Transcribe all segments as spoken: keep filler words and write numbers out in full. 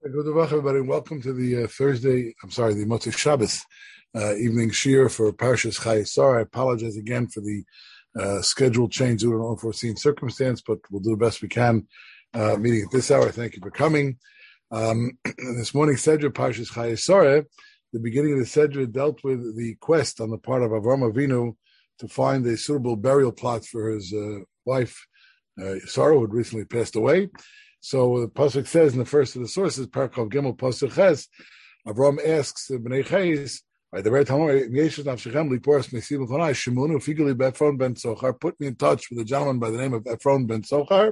Good morning, everybody. Welcome to the uh, Thursday, I'm sorry, the Motzei Shabbos uh, evening shiur for Parshas Chayei Sarah. I apologize again for the uh, schedule change due to an unforeseen circumstance, but we'll do the best we can uh, meeting at this hour. Thank you for coming. Um, this morning's Sedra, Parshas Chayei Sarah, the beginning of the Sedra dealt with the quest on the part of Avram Avinu to find a suitable burial plot for his uh, wife, uh, Sarah, who had recently passed away. So the pasuk says in the first of the sources, Parakov Gimel pasuk Ches, Avram asks the Bnei Chayes, the Red Hamor, Yeshes Nafshechem Liporas Mesim Chonai Shimunu Figuli Ephron ben Sochar. Put me in touch with a gentleman by the name of Ephron ben Sochar,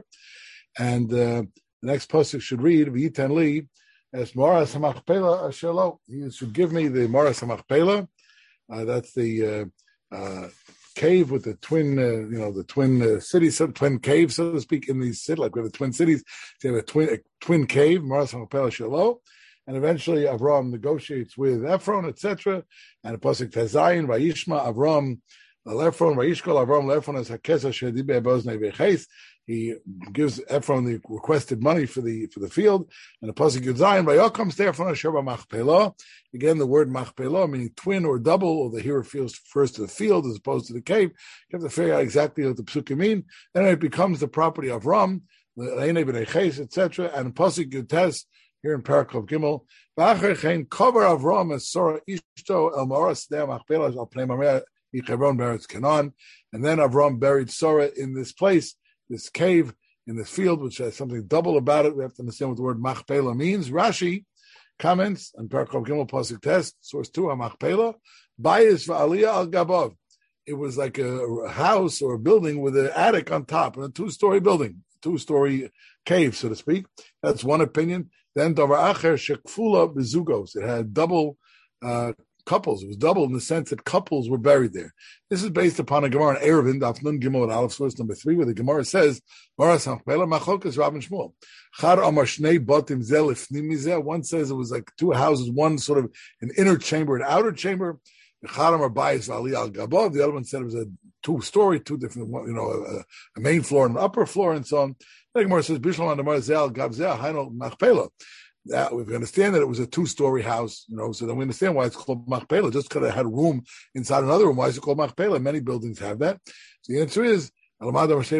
and uh, the next pasuk should read V'yiten li es Moras Hamachpela Ashelo. He should give me the Moras Hamachpela. Uh, that's the uh, uh, cave with the twin, uh, you know, the twin uh, cities, so twin caves, so to speak, in these cities, like we have the twin cities. So you have a twin, a twin cave, Maras Hamachpela Shelo, and eventually Avram negotiates with Ephron, et cetera. And the pasuk Tezayin Vayishma Avram Lefron Vayishkol Avram Lefron as Hakesa Shedibe Boznei Veches. He gives Ephron the requested money for the for the field, and the pasuk Yudzayin Vayokom Stefan Asher Machpelah. Again, the word Machpelah meaning twin or double, or the hero refers first to the field as opposed to the cave. You have to figure out exactly what the psukim mean. Then it becomes the property of Ram, the Leine B'nei Ches, et cetera. And pasuk Yutes here in Parakov Gimel, V'acher Chen Kover Avram as Sora Ishto El Moras Dei Machpelah Al Pnei Maria Yichevron Beretz Canaan, and then Avram buried Sora in this place, this cave in this field, which has something double about it. We have to understand what the word Machpelah means. Rashi comments on Parakov Gimel pasuk Test, source two, Machpelah, Bayis v'Aliyah al Gabav. It was like a house or a building with an attic on top, and a two-story building, two-story cave, so to speak. That's one opinion. Then Davar Acher Shekfula Bezugos. It had double uh, couples. It was double in the sense that couples were buried there. This is based upon a Gemara in Eruvin, Daf Nun Gimel and Aleph, source number three, where the Gemara says, Maras Hamachpelah Machokas Rav and Shmuel. Char Amar Shnei Batim Zel Ifnim Mizeh. One says it was like two houses, one sort of an inner chamber, an outer chamber. Char Amar Bayis V'Ali Al Gabav. The other one said it was a two-story, two different, you know, a, a main floor and an upper floor, and so on. The Gemara says, Bishlam Amar Zel Gav Zel Haino Machpelah. That we understand that it was a two-story house, you know, so then we understand why it's called Machpelah. Just because it had a room inside another room, why is it called Machpelah? Many buildings have that. So the answer is, the answer is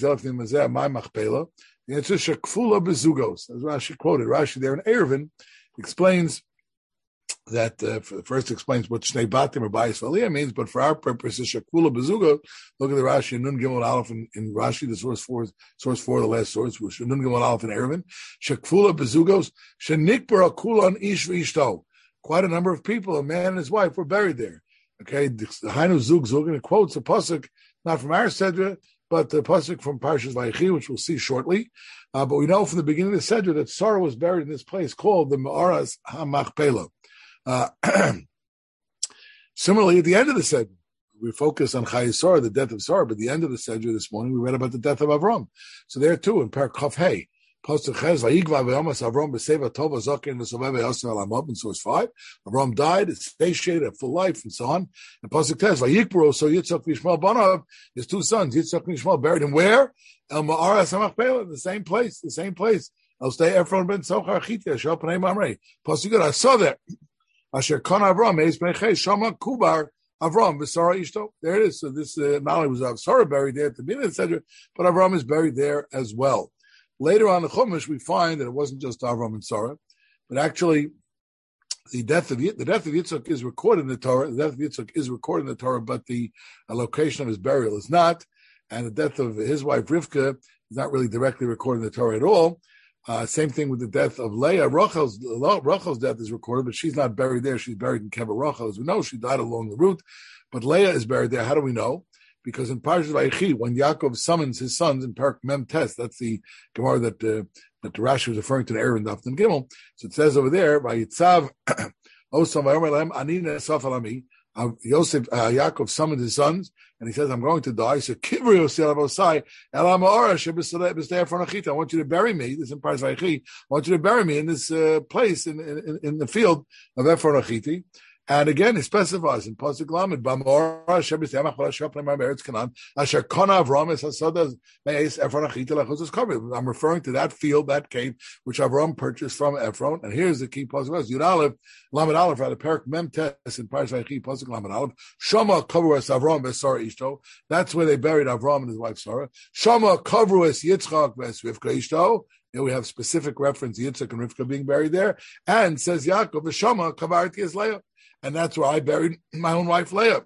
Shekfula Bezugos. As Rashi quoted, Rashi there in Eruvin explains that, uh, first explains what Shnei Batim or Bayis V'Aliyah means, but for our purposes, Shekfula Bezugos, look at the Rashi in Nun Gimel Aleph in, in Rashi, the source four, source four, the last source, which Nun Gimel Aleph in Eruvin, Shekfula Bezugos, Shenikbar Akulan Ish V'Ishto. Quite a number of people, a man and his wife, were buried there. Okay, the Hainu Zug Zug, and it quotes a pasuk, not from our Sedra, but the pasuk from Parshas Vayechi, which we'll see shortly. Uh, but we know from the beginning of the Sedra that Sarah was buried in this place called the Ma'aras HaMachpelah. Uh, similarly, at the end of the Sedra, we focus on Chayei Sarah, the death of Sarah, but at the end of the Sedra this morning, we read about the death of Avram. So there too, in Parak Chav Hey, Pasuk Ches, Vayigva ve'omas Avram b'seva tova zokin v'soveve yosef alamot, in source five. Avram died, it's satiated, a full life, and so on. And Pasuk Ches, Vayikbro, so Yitzchak v'Yishmael banav, his two sons, Yitzchak and Yishmael, buried him where? El Ma'aras HaMachpelah, the same place, the same place. El stay Ephron ben Sochar Chiti, Asher Pnei Mamrei. Pasuk Good, I saw that. Asher Kon Avram, Eis Bnei Ches, Shama Kubar, Avram, V'Sara Ishto. There it is. So this, uh, not only was Av Sarah buried there at the beginning, et cetera, but Avram is buried there as well. Later on in the Chumash, we find that it wasn't just Avram and Sarah, but actually the death of the death of Yitzchak is recorded in the Torah. The death of Yitzchak is recorded in the Torah, but the uh, location of his burial is not. And the death of his wife Rivka is not really directly recorded in the Torah at all. Uh, same thing with the death of Leah. Rachel's, Rachel's death is recorded, but she's not buried there. She's buried in Kever Rachel. As we know, she died along the route. But Leah is buried there. How do we know? Because in Parshas Vayechi, when Yaakov summons his sons in Parak Mem Tes, that's the Gemara that uh, that the Rashi was referring to in Eruvin Daf Nun Gimel. So it says over there, Vayitzav Osam Vayomer Lahem Ani Ne'asaf Alami. Yosef uh, Yaakov summoned his sons, and he says, "I'm going to die." So Kivri Yosef Avosai Elam Ha'ara Sheb'Sodei B'Sdei Ephron Achita. I want you to bury me. This is in Parshas Vayechi. I want you to bury me in this uh, place in, in in the field of Ephron Achiti. And again, it specifies in Pasuk Lamed, Bamora Shebis Yamach V'Lasher Pnei Meretz Canaan, Asher Kona Avram Es Hasodas Me'es Ephron Achita Lechuzos Kaver. I'm referring to that field, that cave, which Avram purchased from Ephron. And here's the key Pasuk: Yud Aleph, Lamed Aleph, at a Perak Mem Tes in Parsh Vayechi, Pasuk Lamed Aleph. Shama Kavruas Avram V'Sara Ishto. That's where they buried Avram and his wife Sarah. Shama Kavruas Yitzchak V'Srivka Ishto. Here we have specific reference Yitzchak and Rivka being buried there, and says Yaakov V'Shama Kavarti Es Leah. And that's where I buried my own wife Leah.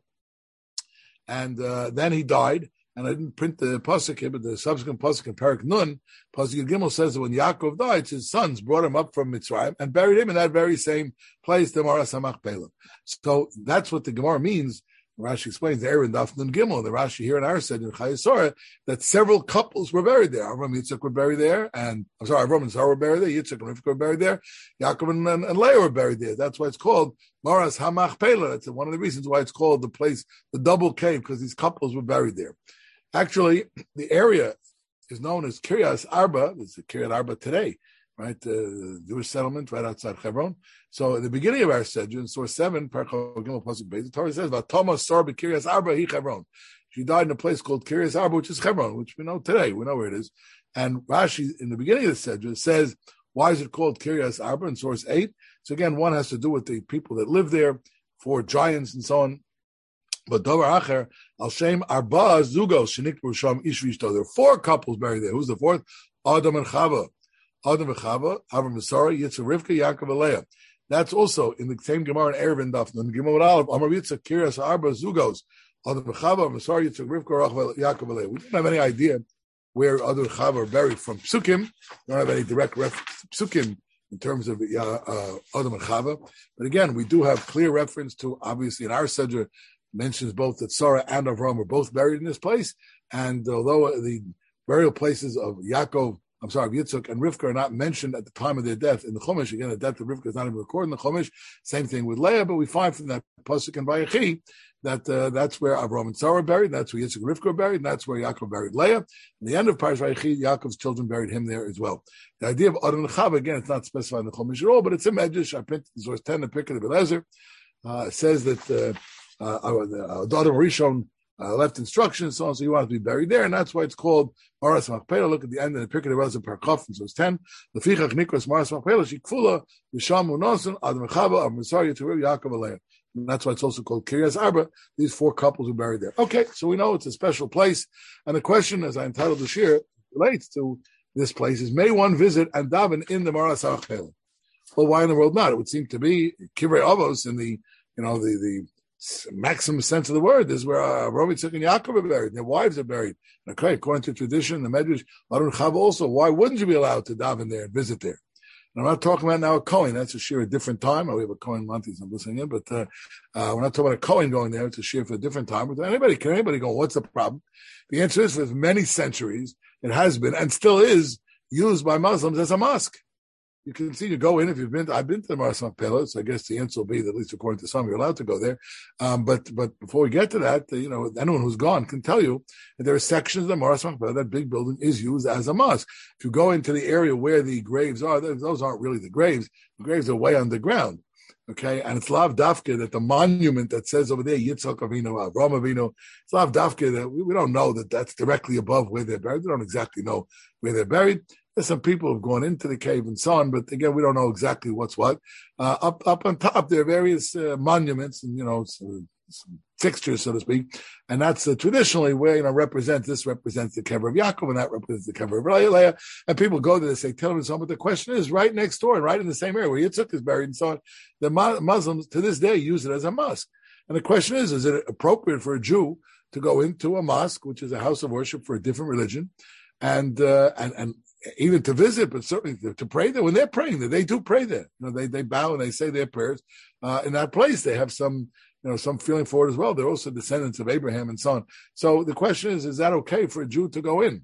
And uh, then he died, and I didn't print the pasuk here, but the subsequent pasuk in Parak Nun, pasuk Gimel says that when Yaakov died, his sons brought him up from Mitzrayim and buried him in that very same place, the Mara Samach Pelah. So that's what the Gemara means. Rashi explains there in Daf Nun Gimel, the Rashi here in our said in Chayei Sarah, that several couples were buried there. Avram and Yitzchak were buried there, and I'm sorry, Avram and Sarah were buried there, Yitzchak and Rivka were buried there, Yaakov and, and, and Leah were buried there. That's why it's called Maras Hamach Pelah. That's one of the reasons why it's called the place, the double cave, because these couples were buried there. Actually, the area is known as Kiryas Arba. It's the Kiryat Arba today, right? The Jewish settlement right outside Hebron. So at the beginning of our Seder, in source seven, Parak Gimel Pasuk Beis, the Torah says, "Vatoma Sar b'Kiryas Arba hi Hebron." She died in a place called Kiryas Arba, which is Hebron, which we know today. We know where it is. And Rashi, in the beginning of the Seder, says, why is it called Kiryas Arba in source eight? So again, one has to do with the people that live there, four giants and so on. But Dover Acher, Al Shem Arba Zugos Shenikbu Sham Ish V'Ishto. There are four couples buried there. Who's the fourth? Adam and Chava. Adam and Chava, Avram and Sarah, Yitzchak, Rivka, Yaakov, and Leah. That's also in the same Gemara in Erevin Daf. In the Gemara with Aleph, Amar Yitzchak, Kiryas Arba Zugos, Adam and Chava, Avram and Sarah, Yitzchak, Rivka, Yaakov, and Leah. We don't have any idea where Adam and Chava are buried from Psukim. We don't have any direct reference to Psukim in terms of uh, uh, Adam and Chava. But again, we do have clear reference to, obviously, in our Seder, mentions both that Sarah and Avram were both buried in this place. And although the burial places of Yaakov, I'm sorry, Yitzchak and Rivka are not mentioned at the time of their death in the Chumash. Again, the death of Rivka is not even recorded in the Chumash. Same thing with Leah, but we find from that pasuk in Vayechi that uh, that's where Avram and Sarah are buried, that's where Yitzchak and Rivka are buried, and that's where Yaakov buried Leah. In the end of Parsh Vayechi, Yaakov's children buried him there as well. The idea of Adam and Chava, again, it's not specified in the Chumash at all, but it's a medrash. I printed in source ten, the Pirkei of Eliezer. Uh, it says that uh, uh, uh, Adam Rishon Uh, left instructions, so on, so he wanted to be buried there, and that's why it's called Maras Machpelah. Look at the end of the Pirkei Eliezer Parkov, so it's ten. Lefichach Nikras Maras Machpelah Shikfula V'Sham Unoson Adam Chava Avram Sarah Yitzchak Yaakov Leah. And that's why it's also called Kiryas Arba. These four couples were buried there. Okay, so we know it's a special place, and the question, as I entitled the shir, relates to this place: is may one visit and daven in the Maras Machpelah? Well, why in the world not? It would seem to be Kivrei Avos in the you know the the maximum sense of the word. This is where Avram, Yitzchak, and Yaakov are buried. Their wives are buried. Okay, according to tradition, the Medrash, Adam Chava also. Why wouldn't you be allowed to daven there and visit there? And I'm not talking about now a Kohen. That's a shir a different time. Oh, we have a Kohen Montes I'm listening in, but uh, uh, we're not talking about a Kohen going there. It's a shir for a different time. But anybody, can anybody go, what's the problem? The answer is, for many centuries, it has been and still is used by Muslims as a mosque. You can see, you go in if you've been to, I've been to the Maras Machpelah, so I guess the answer will be that, at least according to some, you're allowed to go there. Um, but but before we get to that, you know, anyone who's gone can tell you that there are sections of the Maras Machpelah, that big building is used as a mosque. If you go into the area where the graves are, those aren't really the graves. The graves are way underground. Okay, and it's Lav Dafke that the monument that says over there, Yitzchak Avinu, Avram Avinu, it's Lav Dafke that we, we don't know that that's directly above where they're buried. We don't exactly know where they're buried. There's some people who have gone into the cave and so on, but again, we don't know exactly what's what. Uh, up up on top, there are various uh, monuments and, you know, some, some fixtures, so to speak, and that's uh, traditionally where, you know, represents, this represents the kever of Yaakov, and that represents the kever of Leah, and people go there, they say, tell them so on, but the question is, right next door and right in the same area where Yitzchak is buried and so on, the Muslims to this day use it as a mosque. And the question is, is it appropriate for a Jew to go into a mosque, which is a house of worship for a different religion, and uh, and and even to visit, but certainly to, to pray there? When they're praying there, they do pray there. You know, they they bow and they say their prayers uh, in that place. They have some, you know, some feeling for it as well. They're also descendants of Abraham and so on. So the question is, is that okay for a Jew to go in?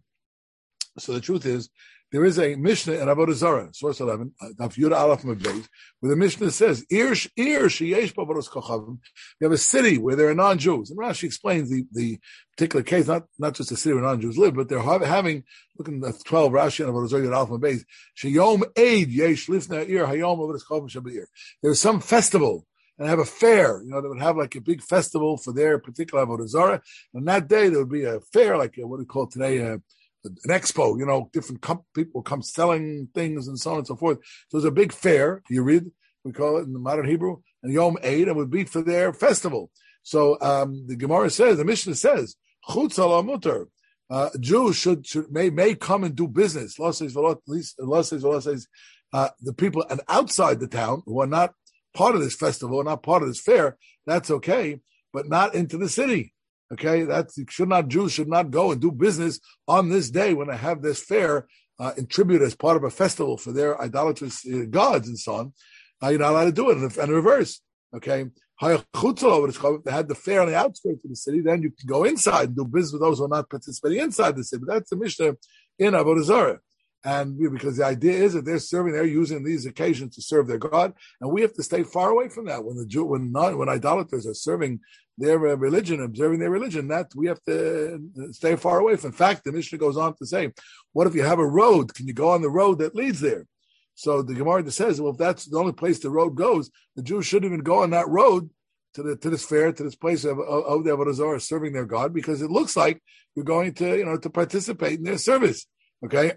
So the truth is, there is a Mishnah in Avodah Zarah, source eleven, Daf Yud Aleph Mebeit, where the Mishnah says, Ir sheyesh bo baros kochavim. You have a city where there are non-Jews. And Rashi explains the, the particular case, not, not just a city where non-Jews live, but they're having, look in the twelve Rashi and Avodah Zarah Yud Aleph Mebeit, sheyom eid yesh lifnei ir hayom avodas kochavim shabir. There's some festival and have a fair. You know, they would have like a big festival for their particular Avodah Zarah. And that day there would be a fair, like a, what do we call it today, a, an expo. You know, different com- people come selling things and so on and so forth. So there's a big fair. You read, we call it in the modern Hebrew, and Yom Eid, it would be for their festival. So um, the Gemara says, the Mishnah says, Chutz ala mutar. Uh, Jews should should may may come and do business. Allah says, Allah says, Allah says, uh, the people and outside the town who are not part of this festival, not part of this fair, that's okay, but not into the city. Okay, that's should not Jews should not go and do business on this day when they have this fair uh, in tribute as part of a festival for their idolatrous uh, gods and so on. Uh, you're not allowed to do it, and the reverse. Okay. If they had the fair on the outskirts of the city, then you can go inside and do business with those who are not participating inside the city. But that's the Mishnah in Avodah Zarah. And because the idea is that they're serving, they're using these occasions to serve their God, and we have to stay far away from that. When the Jew, when not, when idolaters are serving their uh, religion, observing their religion, that we have to stay far away from. In fact, the Mishnah goes on to say, what if you have a road? Can you go on the road that leads there? So the Gemara says, well, if that's the only place the road goes, the Jews shouldn't even go on that road to the to this fair, to this place of, of, of the Avodah Zarah serving their God, because it looks like you're going to, you know, to participate in their service. Okay.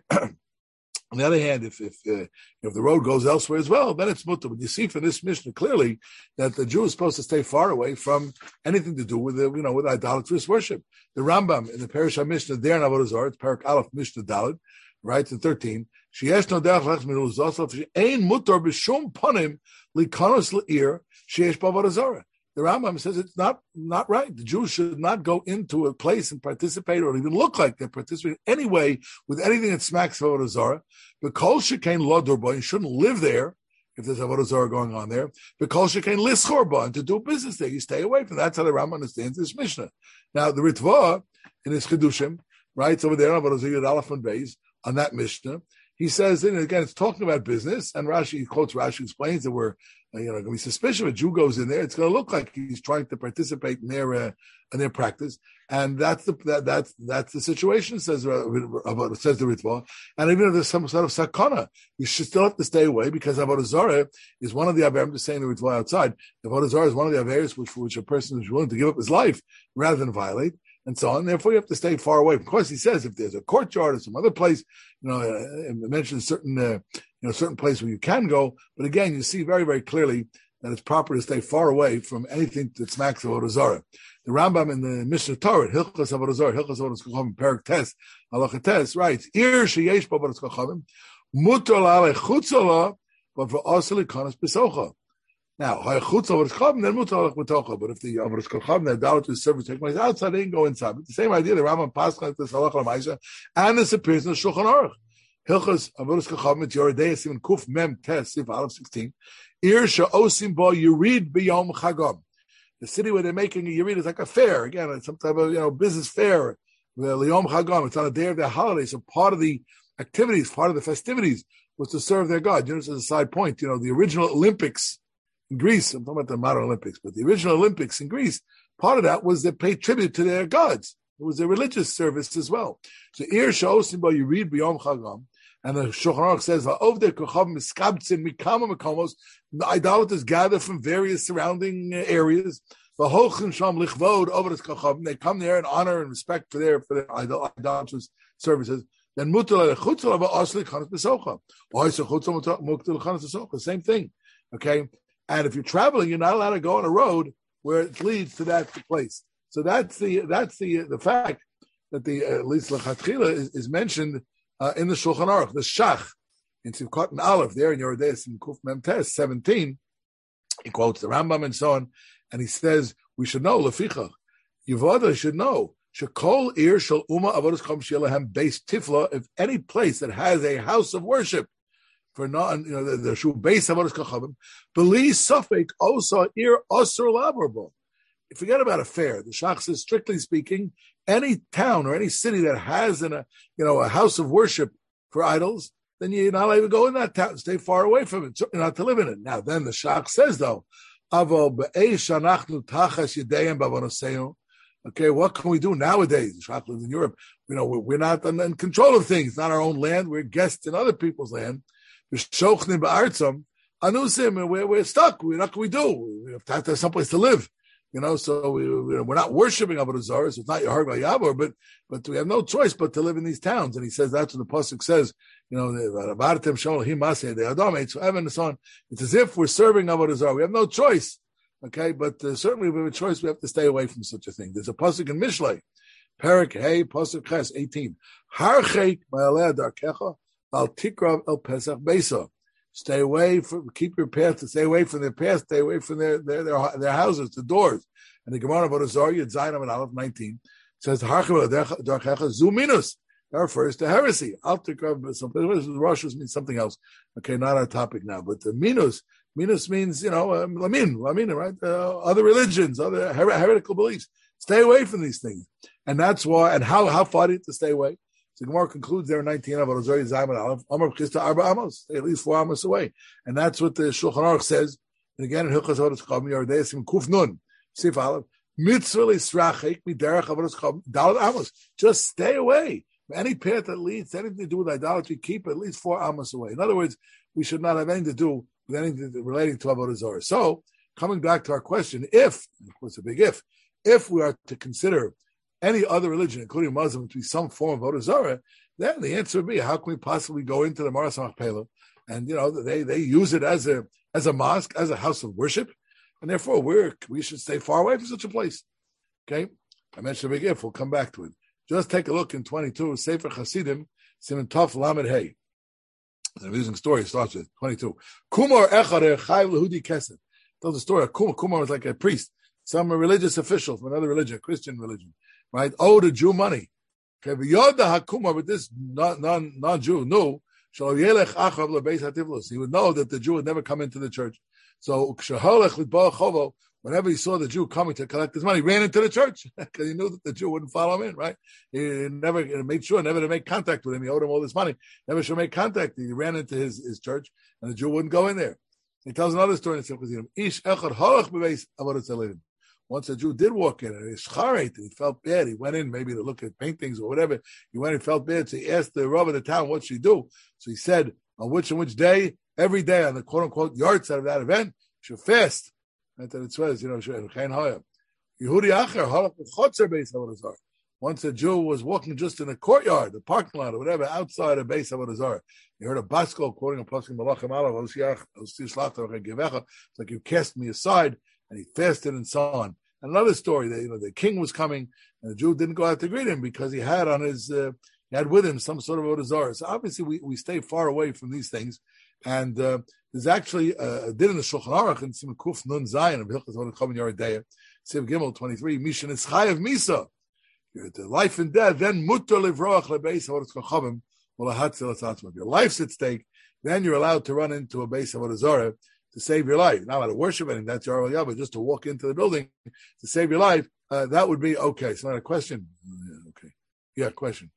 On the other hand, if if uh, if the road goes elsewhere as well, then it's mutter. But you see from this Mishnah clearly that the Jew is supposed to stay far away from anything to do with the, you know, with idolatrous worship. The Rambam in the Parish Mishnah there in Avodah Zarah, it's Parak Aleph Mishnah Daled, right to thirteen. Sheyesh no derech lech miluzos she'ein mutar b'shum panim likanos le'ir sheyesh b'Avodah Zarah. The Rambam says it's not not right. The Jews should not go into a place and participate, or even look like they're participating in any way with anything that smacks of Avodah Zarah. Because shekain lo durba, you shouldn't live there if there's Avodah Zarah going on there. Because shekain lischorba, and to do business there, you stay away from that. That's how the Rambam understands this Mishnah. Now the Ritva in his Chedushim, right, it's over there on Avodah Zarah Aleph and Beis on that Mishnah. He says, and again, it's talking about business, and Rashi quotes, Rashi explains that we're, you know, going to be suspicious if a Jew goes in there, it's going to look like he's trying to participate in their uh, in their practice, and that's the that that's that's the situation. Says uh, says the Ritva, and even if there's some sort of sakana, you should still have to stay away because Avodah Zarah is one of the averim. Just saying the Ritva outside, Avodah Zarah is one of the averim which for which a person is willing to give up his life rather than violate. And so on. Therefore, you have to stay far away. Of course, he says if there's a courtyard or some other place, you know, uh, mentions certain, uh, you know, certain place where you can go. But again, you see very, very clearly that it's proper to stay far away from anything that smacks of Avodah Zarah. The Rambam in the Mishnah Torah, Hilchos Avodah Zarah, Hilchos Avodah Kochavim, Perak Tes, Halacha Tes, writes, Ir sheyesh bo Avodah Kochavim, mutar la'alei chutz ala, but for asli kanas besocha. Now, then but if the Avodas Kochavim, the idolatrous service take place outside, they can go inside. But the same idea, the Rambam Pascha, the Salach Lamaisa, and this appears in the Shulchan Aruch. Hilchos Avodas Kochavim, it's Yoreh Deis, even Kuf Mem Tes, Sif Aleph sixteen. Ir she'osim bo Yerid b'yom Chagam. The city where they're making a Yerid is like a fair. Again, it's some type of, you know, business fair. L'yom Chagam. It's on a day of their holiday. So part of the activities, part of the festivities was to serve their God. You know, just as a side point, you know, the original Olympics in Greece, I'm talking about the modern Olympics, but the original Olympics in Greece, part of that was they paid tribute to their gods. It was a religious service as well. So, Ir she'osim bo Yerid b'yom Chagam, and the Shulchan Aruch says, "Va'ovdei kochavim miskabtzin mikama mekomos." The idolaters gather from various surrounding areas. V'holchim sham lichvod Avodas Kochavim. They come there in honor and respect for their for their idolatrous services. Then mutar lechutz ala va'asli chanas besocha. Why so chutz mutar chanas besocha? Same thing. Okay. And if you're traveling, you're not allowed to go on a road where it leads to that place. So that's the that's the the fact that the uh, at least lechatchila is, is mentioned uh, in the Shulchan Aruch, the Shach in Sivkot and Aleph there in Yoreh Deis in Kuf Mem Tes seventeen. He quotes the Rambam and so on, and he says we should know lefichach Yevada should know shekol ir shel uma avodas kochavim sheyelahem beis tifla. If any place that has a house of worship. For not, you know, the, the shu base Avodas Kochavim, beli safek also ir osur laborbo. Forget about a fair. The Shach says, strictly speaking, any town or any city that has an, a, you know, a house of worship for idols, then you're not allowed to go in that town. Stay far away from it. Certainly not to live in it. Now, then the Shach says, though, Avo be'eish anachnu tachas yedeyim b'avonoseu. Okay, what can we do nowadays? The Shach lives in Europe. You know, we're, we're not in, in control of things. It's not our own land. We're guests in other people's land. anusim, and we're, we're stuck. What can we do? We have to have, to have someplace to live. You know, so we, we're not worshiping Avodah Zarah, so it's not Yahar Yavor, but but we have no choice but to live in these towns. And he says that's what the pasuk says. You know, it's as if we're serving Avodah Zarah. We have no choice. Okay, but uh, certainly we have a choice. We have to stay away from such a thing. There's a pasuk in Mishlei, Perik Hey pasuk Ches eighteen. Harchek ma'aleh darkecha al tikrav el pesach beisa. Stay away from, keep your path, to stay away from their path, stay away from their their their, their houses, the doors. And the Gemara about Azar, Yud Zayin and Aleph nineteen says, Zuminus. That refers to heresy. Russians means something else. Okay, not our topic now, but the minus, minus means, you know, um, lamin, lamin, right? Uh, other religions, other her- heretical beliefs. Stay away from these things. And that's why, and how, how far do you have to stay away? So the Gemara concludes there in nineteen of Azar, Yud Zayin and Aleph, Amar Chista Arba Amos, at least four Amos away. And that's what the Shulchan Aruch says. And again, in Hilchos Avodas Chaim, Yardei Sim Kuf Nun, Sif Aleph, Mitzvah L'Israchik Miderech Avodas Chaim, Daled Amos. Just stay away. Any path that leads to anything to do with idolatry, keep at least four amos away. In other words, we should not have anything to do with anything relating to Avodah Zarah. So, coming back to our question, if, of course a big if, if we are to consider any other religion, including Muslim, to be some form of Avodah Zarah, then the answer would be, how can we possibly go into the Maras Machpelah? And, you know, they, they use it as a as a mosque, as a house of worship, and therefore we're, we should stay far away from such a place. Okay? I mentioned a big if, we'll come back to it. Just take a look in twenty-two, Sefer Chasidim, Siman Tov Lamed Hey. An amusing story starts with twenty-two. Kumar Echad Chayv Lehudi Kesed. Tells the story of Kumar. Kumar was like a priest, some religious official from another religion, a Christian religion, right? Owed a Jew money. Okay, but Yoda HaKumar, but this non, non, non-Jew knew, he would know that the Jew would never come into the church. So, whenever he saw the Jew coming to collect his money, he ran into the church because he knew that the Jew wouldn't follow him in, right? He never he made sure never to make contact with him. He owed him all this money. Never should make contact. He ran into his, his church, and the Jew wouldn't go in there. He tells another story in the Once a Jew did walk in, and he felt bad. He went in maybe to look at paintings or whatever. He went and felt bad, so he asked the Rav of the town, what should he do? So he said, on which and which day? Every day on the quote-unquote yard side of that event, you should fast. And then it says, you know, once a Jew was walking just in a courtyard, the parking lot, or whatever, outside of Beis Avodah Zarah. He heard a Basko quoting a Pasuk Malachim Alav, it's like you cast me aside, and he fasted and so on. And another story, that you know, the king was coming, and the Jew didn't go out to greet him because he had on his, uh, he had with him some sort of Avodah Zarah. So obviously we, we stay far away from these things. And uh, there's actually a din in the Shulchan Aruch in Siman Kuf Nun Zayin of Hilchos Avodah Chaim Yeridei, Siv Gimel twenty-three, Mishan is Chayav Misa. You're the life and death, then Mutter Livroach Lebeis Avodah Chaim, Olahatzel Atzatzma. If your life's at stake, then you're allowed to run into a Beis Avodah Zarah to save your life. Not allowed to worship anything, that's your Yahweh, just to walk into the building to save your life, uh, that would be okay. So, not a question. Yeah, okay. Yeah, question.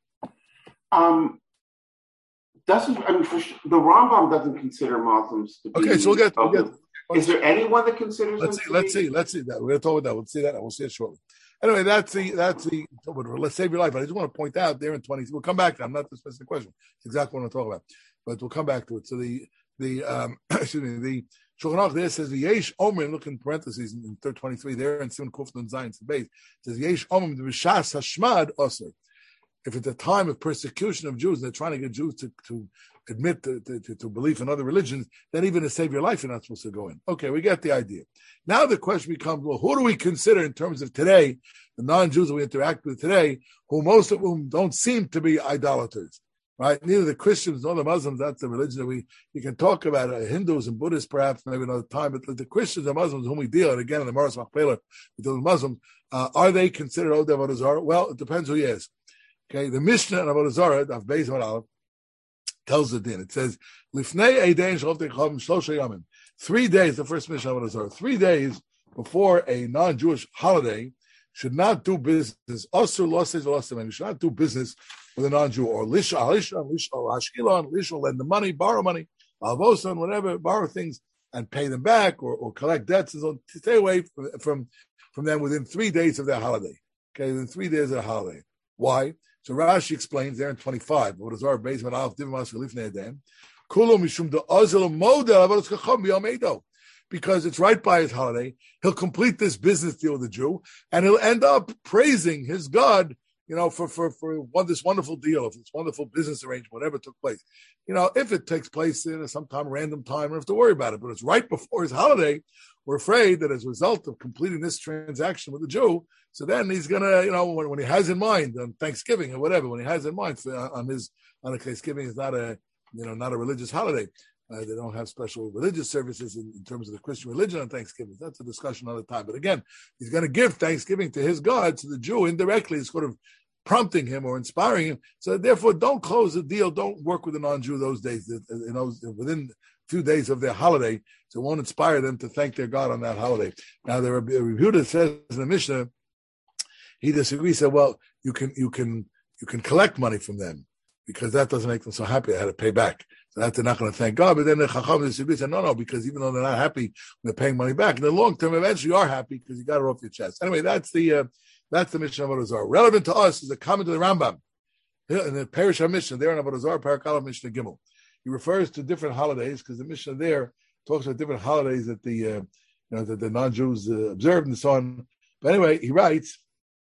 Um, doesn't I mean the Rambam doesn't consider Muslims to be okay? So we'll get. We'll get is there anyone that considers? Let's them see. to Let's be? see. Let's see that. We're going to talk about that. We'll see that. We'll see it shortly. Anyway, that's the that's the. Let's save your life. But I just want to point out there in twenty. We'll come back to that. I'm not dismissing the question. It's exactly what I'm talking about. But we'll come back to it. So the the um, excuse me the Shulchan Aruch there says the Yesh Omrim. Look in parentheses in third twenty-three there in Siman Kuf Nun Zayin the base says Yesh Omrim the B'shas Hashmad Osir. If at the time of persecution of Jews, they're trying to get Jews to, to admit to, to, to belief in other religions, then even to save your life, you're not supposed to go in. Okay, we get the idea. Now the question becomes, well, who do we consider in terms of today, the non-Jews that we interact with today, who most of whom don't seem to be idolaters, right? Neither the Christians nor the Muslims, that's the religion that we, we can talk about, uh, Hindus and Buddhists perhaps, maybe another time, but the Christians and Muslims whom we deal, and again in the Maras Machpelah, we deal with Muslims, uh, are they considered Od Avodah Zarah? Well, it depends who you ask. Okay, the Mishnah in Avodah Zarah of Beis Aleph tells the din. It says, "Lifnei eidein shalofte chavim shlosha yamim." Three days, the first Mishnah of Avodah Zarah, three days before a non-Jewish holiday, should not do business. Osur losses v'losim, you should not do business with a non-Jew or lisha, lisha, lisha, or hashkilon, lisha, lend the money, borrow money, alvoson, whatever, borrow things and pay them back or, or collect debts and so on. Stay away from, from from them within three days of their holiday. Okay, within three days of the holiday. Why? So Rashi explains there in twenty-five, what is our basement of Divimas Relifnei Adam? because it's right by his holiday. He'll complete this business deal with the Jew, and he'll end up praising his God, you know, for for for one, this wonderful deal, if this wonderful business arrangement, whatever took place. You know, if it takes place in some time, random time, we don't have to worry about it. But it's right before his holiday. We're afraid that as a result of completing this transaction with the Jew, so then he's gonna, you know, when, when he has in mind on Thanksgiving or whatever, when he has in mind for, on his on a Thanksgiving is not a, you know, not a religious holiday. Uh, they don't have special religious services in, in terms of the Christian religion on Thanksgiving. That's a discussion another time. But again, he's going to give Thanksgiving to his God, to the Jew indirectly. It's sort of prompting him or inspiring him. So therefore, don't close the deal. Don't work with a non-Jew those days. You know, within a few days of their holiday, so it won't inspire them to thank their God on that holiday. Now, there are a review that says in the Mishnah, he disagrees. Said, well, you can you can you can collect money from them because that doesn't make them so happy. They had to pay back. So that they're not going to thank God. But then the Chacham disagree. Said, no, no, because even though they're not happy, they're paying money back. In the long term, eventually you are happy because you got it off your chest. Anyway, that's the uh, that's the Mishnah of Avodah Zarah. Relevant to us is a comment of the Rambam in the Parish HaMishnah there in Avodah Zarah, Parakal Mishnah Gimel. He refers to different holidays because the Mishnah there talks about different holidays that the uh, you know that the non-Jews uh, observed and so on. But anyway, he writes,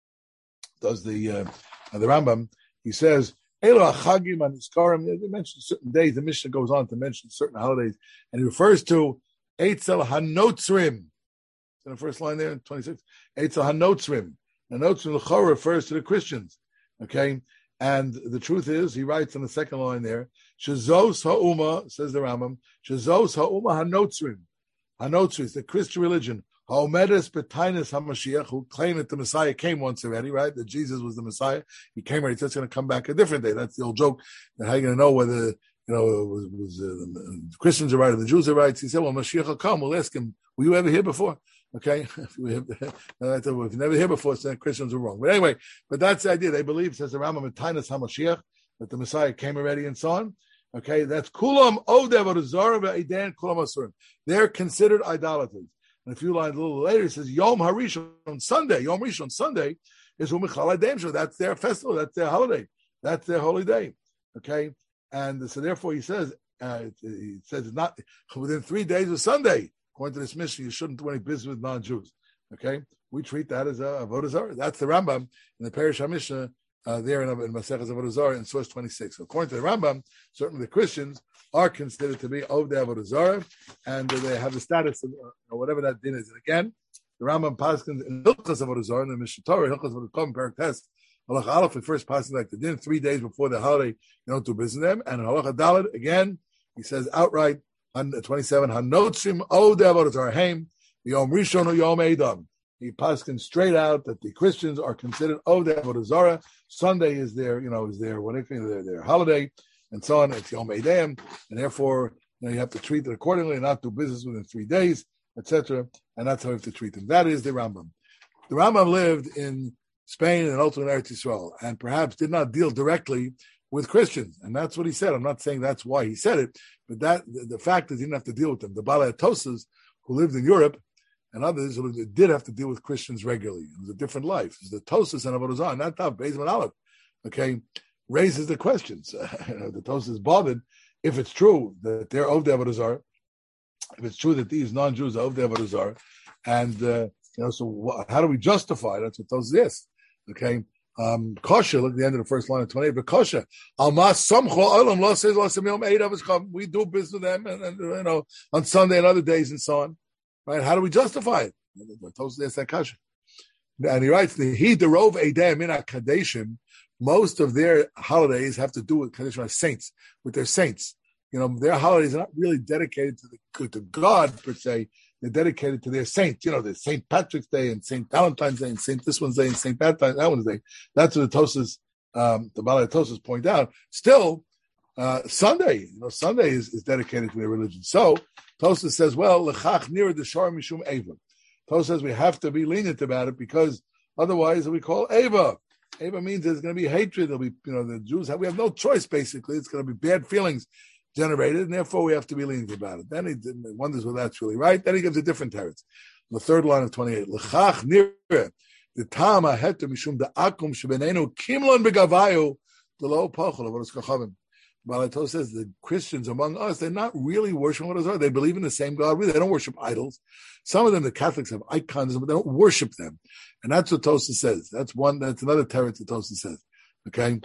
does the uh, the Rambam? He says, Elo Achagim and Iskarim. They mention certain days. The Mishnah goes on to mention certain holidays, and he refers to Eitzel Hanotzrim. In the first line there, twenty-six. Eitzel Hanotzrim. Hanotzrim L'chor refers to the Christians. Okay, and the truth is, he writes in the second line there, Shezos Ha'uma, says the Rambam, Shezos Ha'uma Hanotzrim. Hanotzrim is the Christian religion. Ha'omedes B'tainis HaMashiach, who claim that the Messiah came once already, right? That Jesus was the Messiah. He came already. He's just going to come back a different day. That's the old joke. That how are you going to know whether, you know, it was, was uh, the Christians are right or the Jews are right? He said, well, Mashiach will come. We'll ask him, were you ever here before? Okay. If you've never here before, so then Christians are wrong. But anyway, but that's the idea. They believe, says the Rambam, B'tainis HaMashiach, that the Messiah came already and so on. Okay. That's Kulam Odev Avodah Ve'edan Kulam Asurim. They're considered idolaters. And a few lines a little later, it says Yom Harishon on Sunday. Yom Rishon on Sunday is Umichal Adem. That's their festival. That's their holiday. That's their holy day. Okay, and so therefore he says, uh, he says it's not within three days of Sunday. According to this mission, you shouldn't do any business with non-Jews. Okay, we treat that as a Avodah Zarah. That's the Rambam in the Parish HaMishnah uh, there in, in Maseches Avodah Zarah in source twenty-six. So according to the Rambam, certainly the Christians are considered to be of the Avodah Zarah, and they have the status of uh, whatever that din is. And again, the Rambam paskins in Hilchos Avodah Zarah, in the Mishnah Torah, Hilchos Avodah Zarah, Perek Tes, Halacha Aleph, the first passing like the din, three days before the holiday, you don't do business with them. And in Halacha Daled, again, he says outright, twenty-seven, Hanotzrim od Avodah Zarah Haim, Yom Rishon or Yom Edom. He paskins straight out that the Christians are considered of the Avodah Zarah. Sunday is their, you know, is their what if their their holiday. And so on, it's Yom Edom, and therefore you know, you have to treat it accordingly and not do business within three days, et cetera. And that's how you have to treat them. That is the Rambam. The Rambam lived in Spain and ultimately in Eretz Yisrael, and perhaps did not deal directly with Christians. And that's what he said. I'm not saying that's why he said it, but that the, the fact is he didn't have to deal with them. The Balei Tosas, who lived in Europe, and others who did have to deal with Christians regularly. It was a different life. It was the Tosas and Avodah Zarah, not Tav, Beis and Aleph. Okay, raises the questions. Uh, you know, the Tosas is bothered if it's true that they're of the Avodah Zarah, if it's true that these non-Jews are of the Avodah Zarah, and uh, you know, so wh- how do we justify? That's what Tosas is. Okay, um, kosher. Look at the end of the first line of twenty-eight. But kosher, almas samcho olam lo says lo samiyom eid avos come. We do business with them, and, and you know, on Sunday and other days and so on. Right? How do we justify it? Tosas is that kosher. And he writes, the he derov eidem in kadeshim. Most of their holidays have to do with Kaddish saints, with their saints. You know, their holidays are not really dedicated to the to God per se. They're dedicated to their saints. You know, there's Saint Patrick's Day and Saint Valentine's Day and Saint this one's day and Saint that that one's day. That's what the Tosas, um, the Balei Tosas point out. Still, uh, Sunday, you know, Sunday is, is dedicated to their religion. So Tosas says, well, lechach nira deshar mishum eva. Tosas says we have to be lenient about it because otherwise we call eva. Eva means there's going to be hatred. There'll be, you know, the Jews have, we have no choice, basically. It's going to be bad feelings generated, and therefore we have to be lenient about it. Then he wonders whether that's really right. Then he gives a different teretz. The third line of twenty-eight. L'chach nireh, the tam aheter mishum da'akum shebenenu kimlon begavayu, the low pachol of what is kachavim. Balatos says the Christians among us, they're not really worshiping what is are. They believe in the same God. They don't worship idols. Some of them, the Catholics, have icons, but they don't worship them. And that's what Tosfos says. That's one. That's another teretz that Tosfos says. Okay.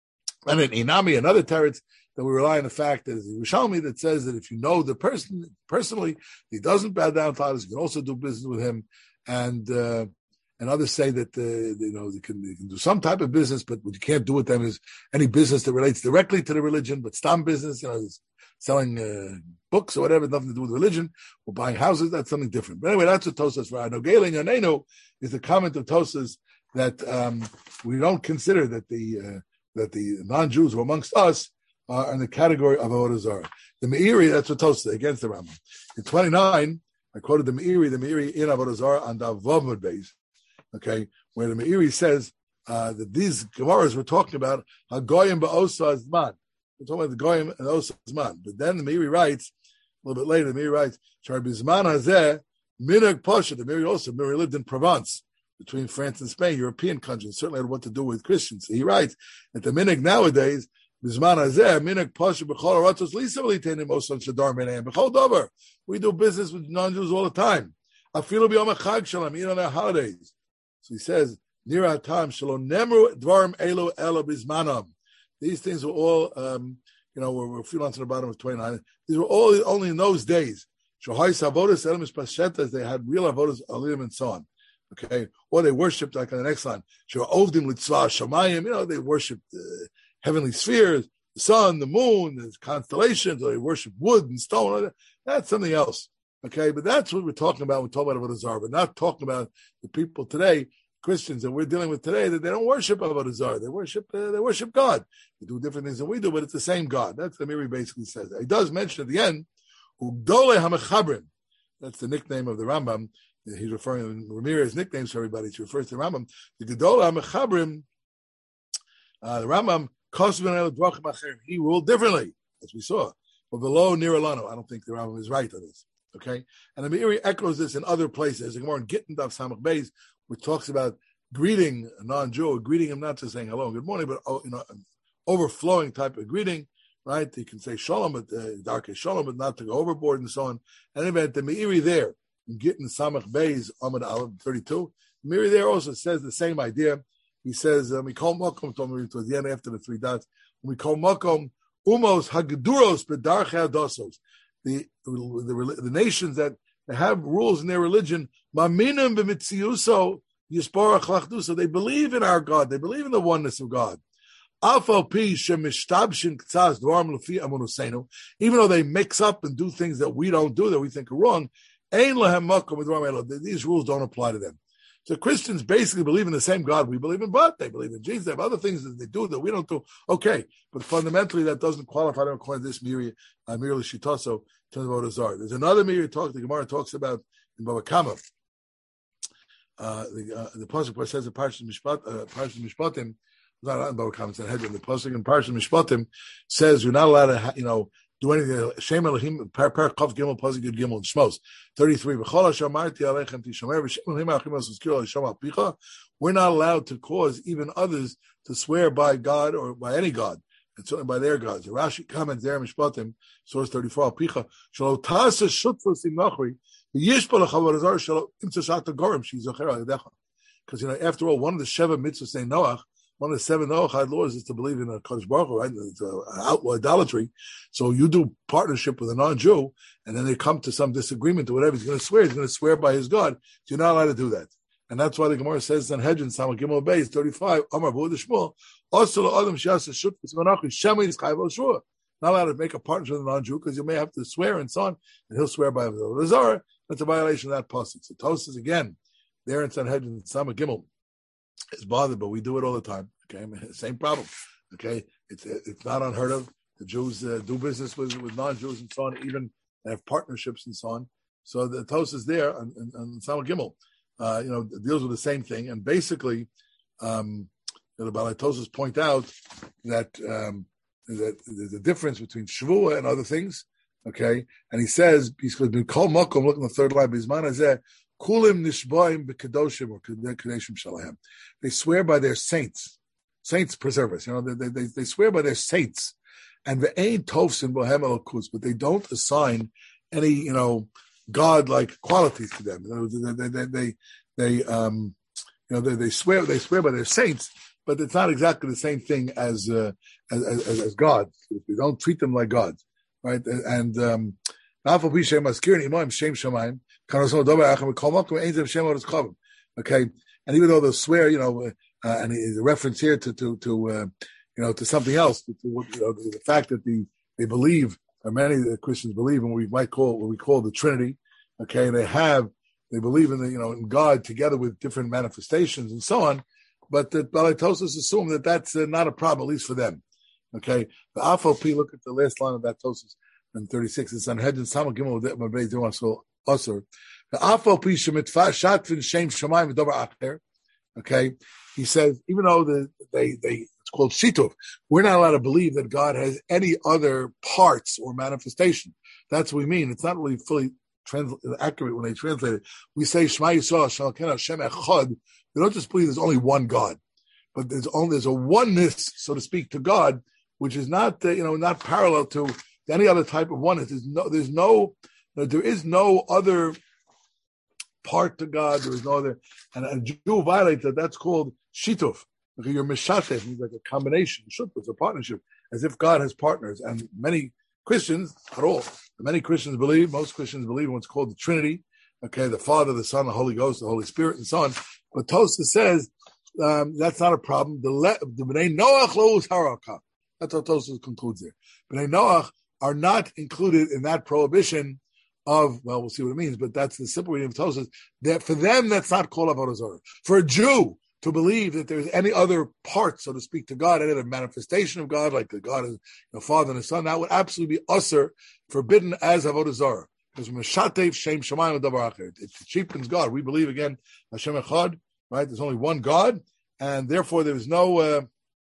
And in Inami, another teretz that we rely on the fact that it's Yerushalmi that says that if you know the person personally, he doesn't bow down to others. You can also do business with him. And uh, and others say that uh, you know they can, they can do some type of business, but what you can't do with them is any business that relates directly to the religion. But stam business, you know, selling uh, books or whatever, nothing to do with religion, or buying houses, that's something different. But anyway, that's what Tosfos right. No, Galen Yanenu is the comment of Tosfos that um, we don't consider that the uh, that the non-Jews who are amongst us are in the category of Avodah Zarah. The Meiri, that's what Tosfos against the Rambam. In twenty-nine, I quoted the Meiri, the Meiri in Avodah Zarah on the Vav Beis, okay, where the Meiri says uh, that these Gemaras were talking about Hagoyim ba'osa zman. We're talking about the Goyim and Osa zman. But then the Meiri writes, a little bit later, the Meiri writes, Shar bizman hazeh minhag pasha. The Meiri also, Meiri lived in Provence, between France and Spain, European countries, certainly had what to do with Christians. So he writes that the minhag nowadays, bizman hazeh minhag pasha b'chol haratzos lisa v'litenim osan shadar menayim b'chol davar. We do business with non-Jews all the time. Afilu b'yom hachag shalom, even on their holidays. So he says, Nira tam shalom nemru dvarim elo elo bizmanam. These things were all, um, you know, we're, we're a few months on the bottom of twenty-nine. These were all only in those days. Shohais avodas elam is they had real avodas alim and so on. Okay, or they worshipped like on the next line. Shohovdim litzvah shamayim. You know, they worshipped uh, heavenly spheres, the sun, the moon, the constellations. Or they worship wood and stone. That's something else. Okay, but that's what we're talking about. We're talking about Avodah Zarah. We're not talking about the people today, Christians that we're dealing with today, that they don't worship Avodah Zarah. They worship, uh, they worship God. They do different things than we do, but it's the same God. That's what the Meiri basically says. He does mention at the end, Ugdole HaMechabrim. That's the nickname of the Rambam. He's referring to Ramirez's nicknames for everybody. He refers to the Rambam. The Gedol HaMechabrim, uh, the Rambam, he ruled differently, as we saw. But below Niralano, I don't think the Rambam is right on this. Okay, and the Meiri echoes this in other places. There's more in Gittin Daf Samach Beis, which talks about greeting a non-Jew, greeting him not just saying hello, good morning, but you know, an overflowing type of greeting, right? You can say shalom, but uh, dark shalom, but not to go overboard and so on. And anyway, the Meiri there in Gittin Samach Beis, Amud Aleph thirty-two, the Meiri there also says the same idea. He says, um, we call makom towards the end after the three dots. We call makom umos hagduros bedarchei adosos. The, the the nations that have rules in their religion, maminim b'mitziuso yisparach lachduso. They believe in our God. They believe in the oneness of God. Even though they mix up and do things that we don't do, that we think are wrong, these rules don't apply to them. So Christians basically believe in the same God we believe in, but they believe in Jesus. They have other things that they do that we don't do. Okay, but fundamentally that doesn't qualify them according to this Meiri, uh, merely Shitaso, in terms of Avodah Zarah. There's another Meiri talk the Gemara talks about in Bava Kama. Uh, the uh, the pasuk where it says the Parashat Mishpat, uh, Parashat Mishpatim, not in Bava Kama, it's in Hedron. The pasuk in Parashat Mishpatim says you're not allowed to, ha- you know, do anything. Shem Elohim, Parak Chav Gimel, Pasuk Yud Gimel, and Shmos. thirty-three. We're not allowed to cause even others to swear by God or by any God, and certainly by their gods. The Rashi comments there in Mishpatim, source thirty-four. Picha Shalo Tasa Shutfos Imachri Yishpal Chavodah Zarah Shalo Imtzashat Gorim Shizocher Adecha. Because you know, after all, one of the Sheva mitzvahs say Noach. One of the seven Noachide laws is to believe in a Kodesh Baruch Hu, right? It's an outlaw idolatry. So you do partnership with a non-Jew, and then they come to some disagreement or whatever. He's going to swear. He's going to swear by his God. So you're not allowed to do that. And that's why the Gemara says in Hedron, Samach Gimel Beis, thirty-five, Amar B'Ud Shmuel, also Adam Shas Shut V'Smanachu Shemay Yiskayv L'Shua. Not allowed to make a partnership with a non-Jew because you may have to swear and so on, and he'll swear by Avodah Zarah. That's a violation of that pasuk. So Tosfos again, there in Sanhedrin, Samach Gimel, is bothered, but we do it all the time. Okay, same problem. Okay, it's it's not unheard of. The Jews uh, do business with, with non-Jews and so on, even have partnerships and so on. So the Tosfos is there on, on, on Samach Gimel, uh, you know, deals with the same thing. And basically, um, the Balei Tosfos point out that um, that there's a difference between Shavua and other things. Okay, and he says he's going to be Kol Makom. Look in the third line. Bizman Hazeh. Kulim nishbaim b'kadoshim or kadeshim shalahem. They swear by their saints. Saints preserve us. You know, they, they, they swear by their saints. and the ain tovsin bohem elokus, but they don't assign any, you know, God-like qualities to them. They, they, they, they um, you know, they, they swear, they swear by their saints, but it's not exactly the same thing as uh, as, as, as God. They don't treat them like gods, right? And um, okay, and even though they swear, you know, uh, and the reference here to to to uh, you know to something else, to, to you know, the, the fact that the they believe, or many of the Christians believe in what we might call what we call the Trinity. Okay, they have they believe in the you know in God together with different manifestations and so on. But the Balatosis assume that that's uh, not a problem, at least for them. Okay, the Afal P. Look at the last line of that Tosis in thirty-six. It's on Hedin Samal Gimel Mabei Dimasul Osir. The Afal P. Shemitfa Shatvin Shem Shemaim V'Dover Acher. Okay, he says even though the, they they it's called Shituf, we're not allowed to believe that God has any other parts or manifestation. That's what we mean. It's not really fully trans- accurate when they translate it. We say Shema Yisrael Shalken Hashem Echad. We don't just believe there's only one God, but there's only there's a oneness, so to speak, to God, which is not uh, you know not parallel to any other type of oneness. There's no there's no there is no other part to God. There is no other, and a Jew violates that. That's called shituf. Okay, you're mishatef, means like a combination, shutuf, a partnership, as if God has partners. And many Christians, not all, many Christians believe, most Christians believe in what's called the Trinity. Okay, the Father, the Son, the Holy Ghost, the Holy Spirit, and so on. But Tosa says um, that's not a problem. The le- the Bnei Noach lo haraka. That's what Tosa concludes there. Bnei Noach are not included in that prohibition of, well, we'll see what it means, but that's the simple reading of Tosa. That for them, that's not called avodah zarah. For a Jew to believe that there's any other part, so to speak, to God, any other manifestation of God, like the God is the Father and the Son, that would absolutely be usher, forbidden as avodah zarah. Because Meshatev Shem Shemayim Davar Acher, it cheapens God. We believe again Hashem Echad, right? There's only one God, and therefore there is no, uh,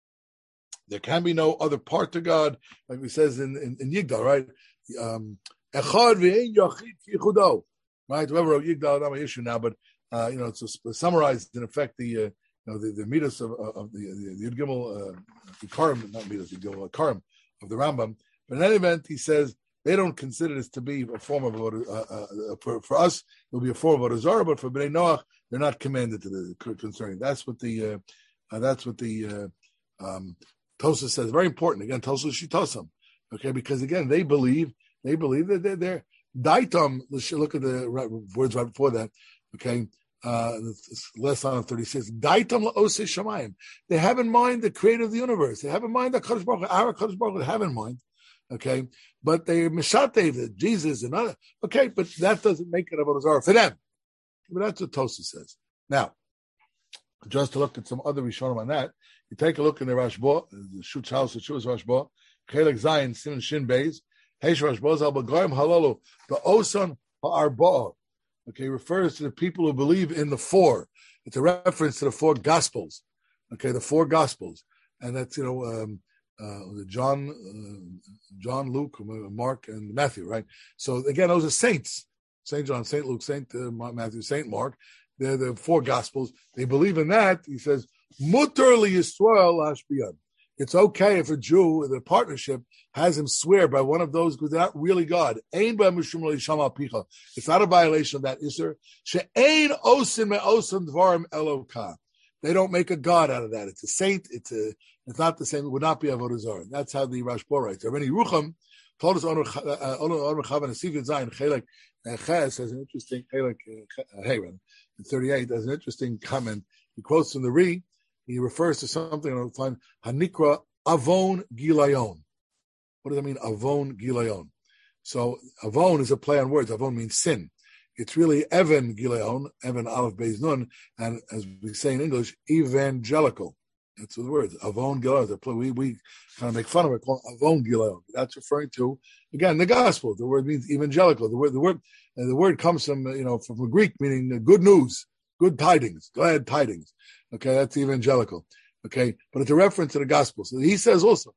there can be no other part to God, like we says in in, in Yigdal, right? Um, Echad v'ein Yachid Yichudo, right? Whoever wrote Yigdal, not my issue now, but uh, you know it's a, summarized in effect the uh, you know the the midas of, of the the, the Yud Gimel, uh, the Karim, not midas, Yud Gimel, Karim of the Rambam. But in any event, he says. They don't consider this to be a form of uh, uh, for, for us. It will be a form of avodah zarah, but for Bnei Noach, they're not commanded to the concerning. That's what the uh, uh, that's what the uh, um, Tosa says. Very important. Again, Tosa Shitosam. Okay, because again, they believe they believe that they're there. Daitam. Let's look at the words right before that. Okay, uh, less on thirty-six. Daitam la'osei shamayim. They have in mind the creator of the universe. They have in mind the Kadosh Baruch Hu, our Kadosh Baruch Hu. They have in mind. Okay, but they mishatev Jesus and other. Okay, but that doesn't make it avodah zarah for them. But that's what Tosa says. Now, just to look at some other Rishonim on that, you take a look in the Rashba, the Shutz House, the Shutz Rashba, Chelek Zayin, Sin and Shin Beis, Heish Rashba Zal B'Goyim Halalu, the Osan Ha'arba'a. Okay, refers to the people who believe in the four. It's a reference to the four Gospels. Okay, the four Gospels, and that's you know. Um, Uh, John, uh, John, Luke, Mark, and Matthew, right? So again, those are saints: Saint John, Saint Luke, Saint uh, Matthew, Saint Mark. They're the four Gospels. They believe in that. He says, "Mutar li Yisrael hashbiyan." It's okay if a Jew, the partnership, has him swear by one of those because they're not really God. Ein ba mishum lo yishama picha. It's not a violation of that isur. She'ein osin me'osin dvarim eloka. They don't make a god out of that. It's a saint. It's a. It's not the same. It would not be avodah zarah. That's how the Rashba writes. Rabbeinu Yerucham told us on Omer Chavan Asifin Zayin Chelek Ches has an interesting Chelek Hayran in thirty-eight. There's an interesting comment. He quotes from the Ri. He refers to something on the time Hanikra Avon Gilayon. What does that mean? Avon Gilayon. So Avon is a play on words. Avon means sin. It's really Evan Gileon, Evan Aleph Beis Nun, and as we say in English, evangelical. That's the words. Avon Gileon. We we kind of make fun of it, call it Avon Gileon. That's referring to again the gospel. The word means evangelical. The word the word uh, the word comes from you know from Greek meaning uh, good news, good tidings, glad tidings. Okay, that's evangelical. Okay, but it's a reference to the gospel. So he says also,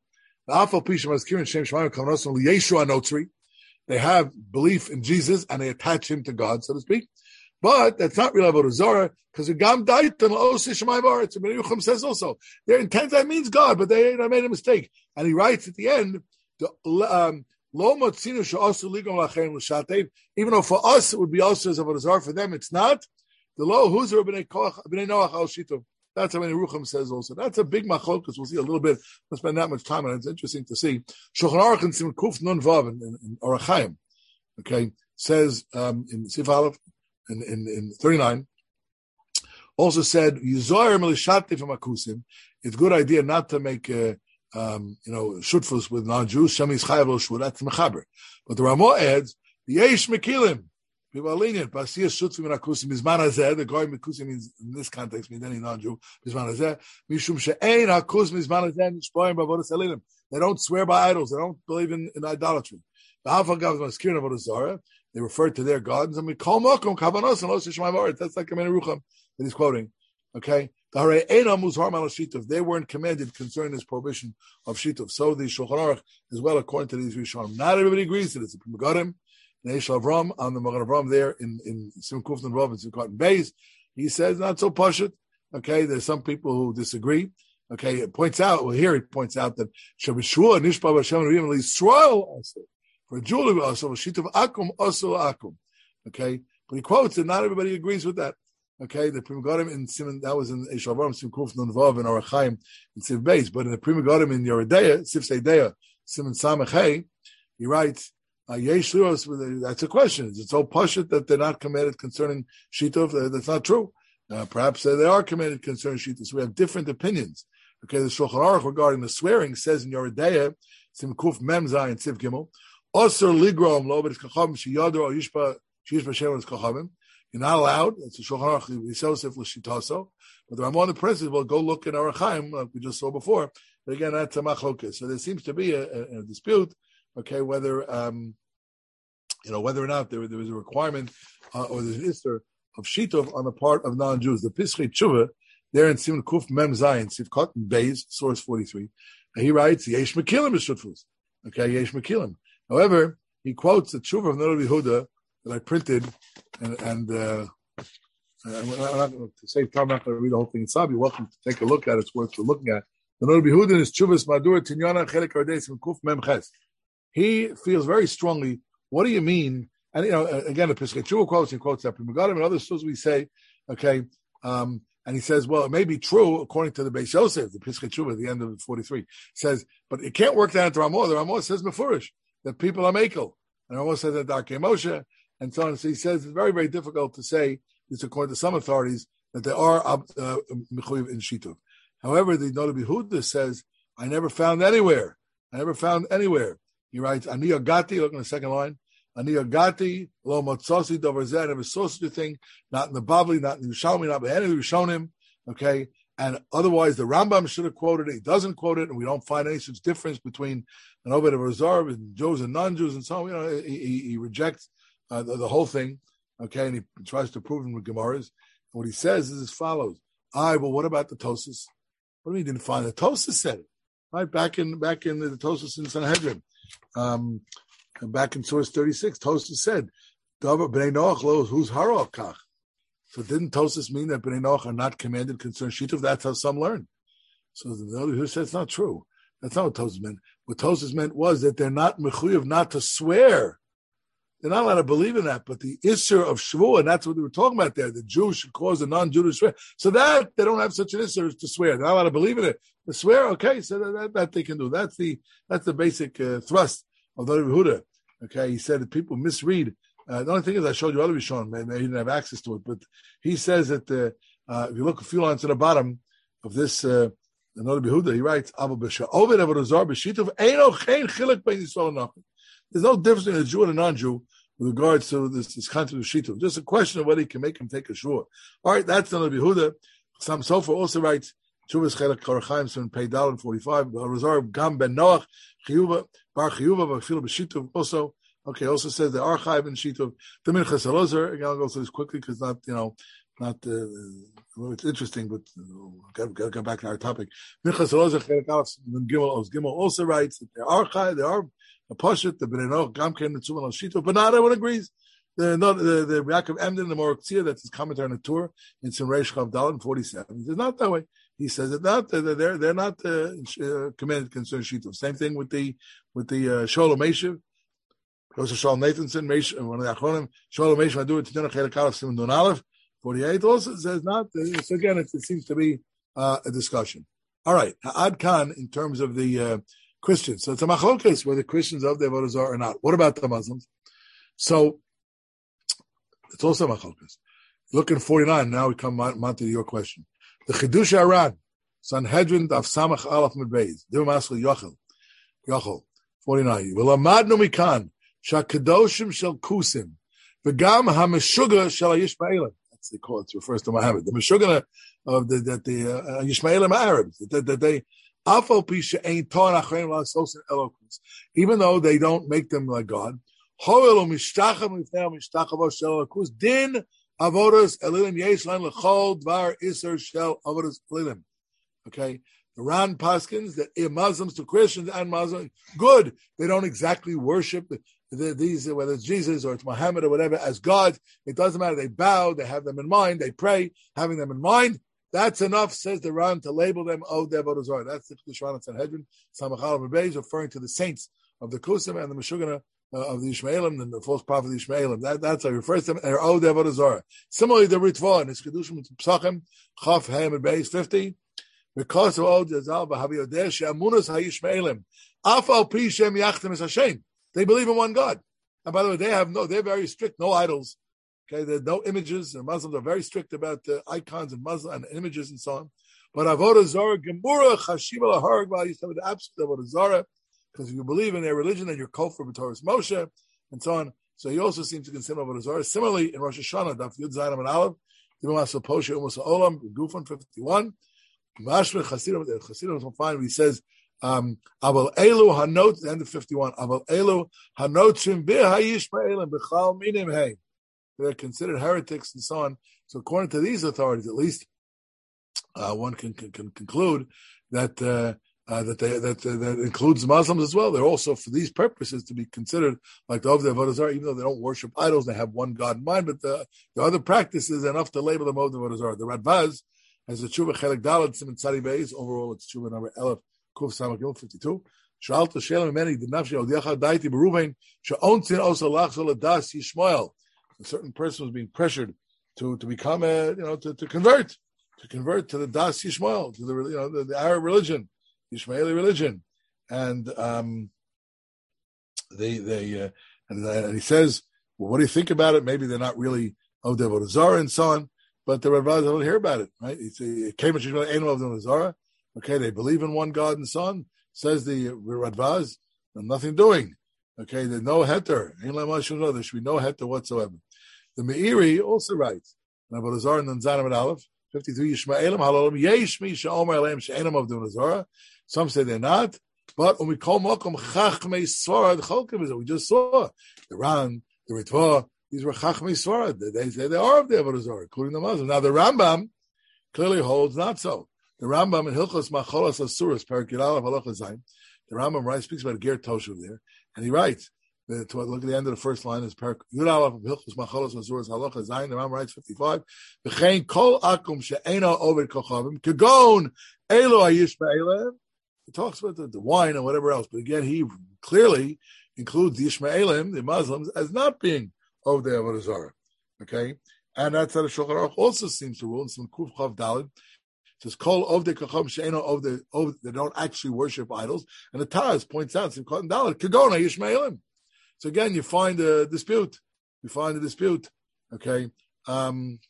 they have belief in Jesus and they attach him to God, so to speak. But that's not real avodah zarah because Gam Daitan Osei Shemayim Ba'aretz. Rabbeinu Yerucham says also their intent that means God, but they, they made a mistake. And he writes at the end The um, Lo Motzinu she'asu ligam lachem l'shatev. Even though for us it would be also as avodah zarah, for them it's not. The Lo Huzer b'nei Koach b'nei Noach al Shitov. That's how many Rucham says also. That's a big machlokas. We'll see a little bit. We'll spend that much time on it. It's interesting to see. Shulchan Aruch in Siman Kuf Nun Vav in, in, in Orach Chaim, okay, says um, in Sif Aleph in, in, in thirty-nine, also said, Yizoyer Melishate from Akusim. It's a good idea not to make, uh, um, you know, shutfus with non-Jews. Shemi's Chayav lo shvur. That's Mechaber. But the Ramah adds, Yesh Mekilim. People are lenient. Basiyah shutfim in Akusim. Mizman hazeh. The Goy Mekusim means, in this context, means any non-Jew. Mizman hazeh. Mishum she'ein Hakus Mizman hazeh. Nishpoim b'avodas elilim. They don't swear by idols. They don't believe in, in idolatry. The Hafagav Maskirin avodas zarah. They refer to their gods. And we call Mokum Kavanos and Osir Shemai Varet. That's like a Meni Rucham that he's quoting. Okay? They weren't commanded concerning this prohibition of Shitov. So the Shulchan Aruch as well, according to these Rishonim. Not everybody agrees to this. The Megadim, and Eish Avram, on the Magen Avram there in, in Sim Kuftan Rav and Simchat Beis, he says not so pashut. Okay? There's some people who disagree. Okay? It points out, well, here it points out that Shabashua, Nishpa Hashem, and Yisrael also. For Julie also, Shitov Akum also Akum. Okay? But he quotes that not everybody agrees with that. Okay, the Pri Megadim in Simon, that was in Eish Avram, Sim Kuf Nun Vav, in Orach Chaim, in Siv Beis. But in the Pri Megadim in Yoredeya, Siv Seideya, Simon Samech Hey, he writes, Yesh Liros, that's a question. It's so pashut that they're not commanded concerning Shitov. That's not true. Uh, perhaps uh, they are commanded concerning Shitov. So we have different opinions. Okay, the Shulchan Aruch regarding the swearing says in Yoredeya, Sim Kuf Mem Zayin, Siv Gimel, Osir Ligrom, Lo B'Is Kachavim, Shiyadro, O Yishpa, Shiyishpa Shem, Kachavim. You're not allowed. It's a Shulchan Aruch Yisosef l'shitaso. But the Ramon the Prince will go look in Orach Chaim, like we just saw before. But again, that's a machlokas. So there seems to be a, a, a dispute. Okay, whether um, you know whether or not there, there was a requirement uh, or there's an issur of shitov on the part of non-Jews. The Pischei Tshuva there in Simon Kuf Mem Zayin Sivkot Beis source forty-three. He writes Yesh Mekilim B'Shutfus. Okay, Yesh Mekilim. However, he quotes the Tshuva of Noda B'Yehuda that I printed, and, and uh, I'm not going to save time. I'm not going to read the whole thing inside. You're welcome to take a look at it. It's worth looking at. The Noda B'Yehuda is Chuvas Madur Tinyana Chelik Ardeis Kuf Mem Ches. He feels very strongly. What do you mean? And you know, again, the Pischei Tshuva quotes and quotes that Pri Megadim and other sources we say, okay. Um, and he says, well, it may be true according to the Beis Yosef, the Pischei Tshuva at the end of forty-three. Says, but it can't work down into Ramah. The Ramah says Mefurish that people are Mekel, and Ramah says that Darkei Moshe. And so on. So he says it's very, very difficult to say, it's according to some authorities, that there are mechuyev uh, in Shitov. However, the Noda B'Yehuda says, I never found anywhere. I never found anywhere. He writes, Ani Agati, look in the second line, Ani Agati, lo motzosi dover zeh, I never saw such a thing, not in the Bavli, not in the Yerushalmi, not by any of the Rishonim, okay? And otherwise, the Rambam should have quoted it. He doesn't quote it, and we don't find any such difference between an Oved of Rezar and Jews and non-Jews and so on. You know, he, he, he rejects Uh, the, the whole thing, okay, and he tries to prove it with Gemaras. What he says is as follows: "I, well, what about the Tosas? What do you mean you didn't find it? The Tosas said it, right? Back in back in the, the Tosas in Sanhedrin, um, back in source thirty-six, Tosas said, "Bnei Noach lo who's harok kach." So didn't Tosas mean that Bnei Noach are not commanded concerning Shitov? That's how some learn. So the other who says it's not true. That's not what Tosas meant. What Tosas meant was that they're not mechuyev not to swear. They're not allowed to believe in that, but the issur of Shavuot, and that's what they were talking about there, the Jew should cause a non-Jew to swear. So that, they don't have such an issur to swear. They're not allowed to believe in it. To swear, okay, so that, that, that they can do. That's the that's the basic uh, thrust of the Yehuda. Okay, he said that people misread. Uh, the only thing is I showed you other Rishon, maybe he didn't have access to it, but he says that uh, uh, if you look a few lines to the bottom of this, uh, the Noda B'Yehuda, he writes, there's no difference between a Jew and a non-Jew with regards to this, this concept of Shitov. Just a question of whether he can make him take a shur. All right, that's the Noda B'Yehuda. Sam Sofer also writes, Chuvas Chelik Orach Chaim, Simon Pei Dal in forty-five, Razar Gam Ben Noach, Chiyuva, Bar Chiyuva, Bafil B'Shitov also. Okay, also says the Archive in Shitov. The Minchas Elazar, again, I'll go through this quickly because not, you know, not, uh, well, it's interesting, but uh, got to go back to our topic. Minchas Elazar, Chelik Aleph, Gimel, Gimel also writes that there are Archive, there are a Pashat, the Bnei Noach, Gam Ken, the Tzuman al Shitov, but not everyone agrees. The not the the Yaakov Emden, the Morok Tzia, that's his commentary on the Torah in Sim Reish Chav Daled in forty-seven. He says not that way. he says that not they're they're, they're not uh, uh, commanded concerning shituf. Same thing with the with the uh, Sholem Meshiv. Goes to Sholem Nathanson, Meshiv, one of the Achronim. Sholem Meshiv, I do it to Tenach Chelek Aleph Simon Don Aleph. forty-eight also says not. Uh, so again, it, it seems to be uh, a discussion. All right, Ad Khan in terms of the uh, Christians. So it's a machlokes whether Christians of the Avodah Zarah or not. What about the Muslims? So it's also a machlokes. Look at forty-nine. Now we come on, on to your question. The Chidush Aran, Sanhedrin Daf Samach Aleph Medbeis. Dim Masel Yochel. Yochel. forty-nine. V'lamadnu mikan shakadoshim shel kusim v'gam hameshuga shel Yishmaelim. That's they call it. It refers to Muhammad. The meshuga of the that the uh, Yishmaelim Arabs that, that they afal pisha ain't torn achreim la'asos elokus. Even though they don't make them like God. Hoel u'mishtacham l'fnei u'mishtachavo shel elokus din. Avodas elilim yeshlan lechol dvar iser shel avodas elilim. Okay, the Ran paskins that Muslims to Christians and Muslims good. They don't exactly worship the, the, these whether it's Jesus or it's Muhammad or whatever as God. It doesn't matter. They bow. They have them in mind. They pray, having them in mind. That's enough, says the Ran, to label them oh the avodas zarah. That's the Shran and Sanhedrin Samach Aleph Beis, referring to the saints of the Kusim and the Meshugana. Uh, of the Ishmaelim and the false prophet of the Ishmaelim. That, that's how he refers to them. And oh, the Avodah Zarah. Similarly, the Ritva in his Kedushim Psachim, Chaf, Ham, and Beis, fifty. Because of all the Zal, Bahavi Odeh, She'amunas HaYishmaelim. Afal Pi Shem Yachtem is Hashem. They believe in one God. And by the way, they have no, they're very strict, no idols. Okay, there are no images. The Muslims are very strict about the icons and Muslim and images and so on. But Avodah Zarah, Gemura, Chashiva, Laharg, you have the absolute Avodah Zarah. Because if you believe in their religion, then you're kofar b'Torah's Moshe, and so on. So he also seems to consider Avodah Zarah. Similarly, in Rosh Hashanah, Daf Yud Zayin and Aleph, Dimam Asel Poshe Umas Olam, Gufan fifty-one. Mashmer Chasidim, the Chasidim will find where he says, um, Aval Elu Hanot, the end of fifty-one. Aval Elu Hanotzim B'Hayishmaelim B'Chal Minim Hey. They're considered heretics and so on. So according to these authorities, at least, uh, one can, can, can conclude that. Uh, Uh, that they, that uh, that includes Muslims as well. They're also for these purposes to be considered like the Avodah Zarah, even though they don't worship idols, they have one God in mind. But the, the other practices are enough to label them Avodah Zarah. The Radbaz has a tshuva Chelek Daled Siman Tzadi Beis. Overall, it's tshuva number Elef Kuf Samach Yom fifty-two. Shal to Shelem Meni the Nafshi Odiecha Daiti Beruvain She'ontzin Also Lachzol Adas Yishmael. A certain person was being pressured to to become a you know to, to convert to convert to the Das Yishmael, to the you know the, the Arab religion. Ishmaeli religion, and um, they they uh, and, uh, and he says, well, what do you think about it? Maybe they're not really of the Avodah Zarah and so on, but the Radbaz don't hear about it, right? It's a came of the Avodah Zarah. Okay, they believe in one God and so on. Says the Radbaz, nothing doing. Okay, there's no heter. There should be no heter whatsoever. The Meiri also writes, Avodah Zarah and Zayin and Aleph. fifty-three Yishmaelim Halalim Yesh Mi She'omer Aleim She'enam of the Avodah Zarah. Some say they're not, but when we call Mokom Chachmei Svarad Cholkim, we just saw the Ran, the Ritva. These were Chachmei Svarad. They say they are of the Avodah Zarah, including the Muslims. Now the Rambam clearly holds not so. The Rambam in Hilchos Macholas Asuras Parakid Aleph Halacha Zayin. The Rambam writes speaks about a Ger Toshuv there, and he writes. The, to, look at the end of the first line is Parak Yud Aleph of Hilchos Macholas Asuras Halacha Zayin. The Rambam writes fifty-five. V'chein Kol Akum She'ena Oved Kochavim Kagon Elo Hayishmaelim. He talks about the, the wine and whatever else, but again, he clearly includes the Ishmaelim, the Muslims, as not being of the Avodah Zarah. Okay, and that's how the Shulchan Aruch also seems to rule in some Kuf Chav Daled. It says Kol of the Kacham Sheino of the of they don't actually worship idols, and the Taz points out some Katan Daled Kagona Ishmaelim. So again, you find a dispute. You find a dispute. Okay. Um,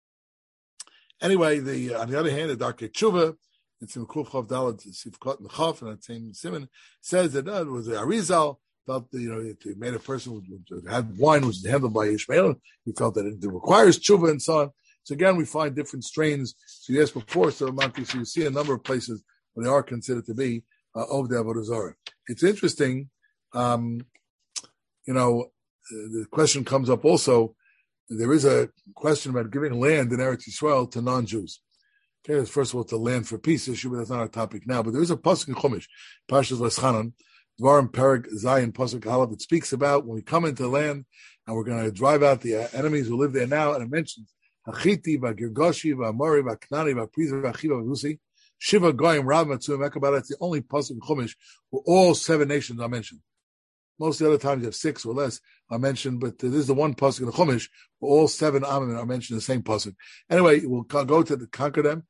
anyway, the on the other hand, the Darkei Tshuva. It's in Kuf Chav Daled Sifkot and Chaf, and that same simon says that uh, it was the Arizal felt that, you know it, it made a person who had wine which was handled by Ishmael. He felt that it, it requires tshuva and so on. So again, we find different strains. So you asked before, so Monty, so you see a number of places where they are considered to be uh, of the Avodah Zarah. It's interesting, um, you know. The question comes up also. There is a question about giving land in Eretz Yisrael to non-Jews. Okay, first of all, it's a land for peace issue, but that's not our topic now. But there is a pasuk in Chumash, Parshas Leschanan, Dvarim Perek Zayin Pasuk Aleph. It speaks about when we come into the land and we're going to drive out the enemies who live there now, and it mentions Hachiti, V'Girgashi, V'Amori, V'Knani, V'Priza, V'Achiva, V'Husi. Shiva Goyim Rav Matsuim Ekabara. It's the only pasuk in Chumash where all seven nations are mentioned. Most of the other times you have six or less are mentioned, but this is the one pasuk in the Chumash where all seven Amim are mentioned in the same pasuk. Anyway, we'll go to the, conquer them.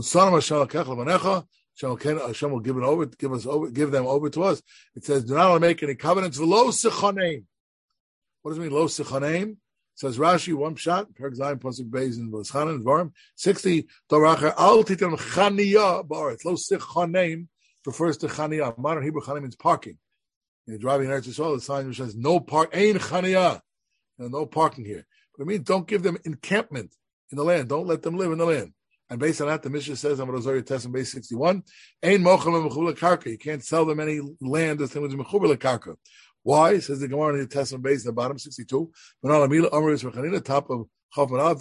Hashem will give it over, give us over, give them over to us. It says, do not make any covenants. Lo sichaneim. What does it mean? Lo sichaneim. It says Rashi, one shot, Perek Zayin, pasuk beis in V'schanan, Dvarim, sixty, Doracher, al titem chaniya ba'aretz. Lo sichaneim refers to chaniya. Modern Hebrew chaniya means parking. You're driving in Eretz Yisrael, the sign which says no park, ein chaniya. No parking here. But it means don't give them encampment in the land. Don't let them live in the land. And based on that, the Mishnah says, I'm going to test in base sixty-one, Ein mochel mechuber karka. You can't sell them any land that's mechuber karka. Why? Says the Gemara in the test in base, the bottom sixty-two. Top of Chaf.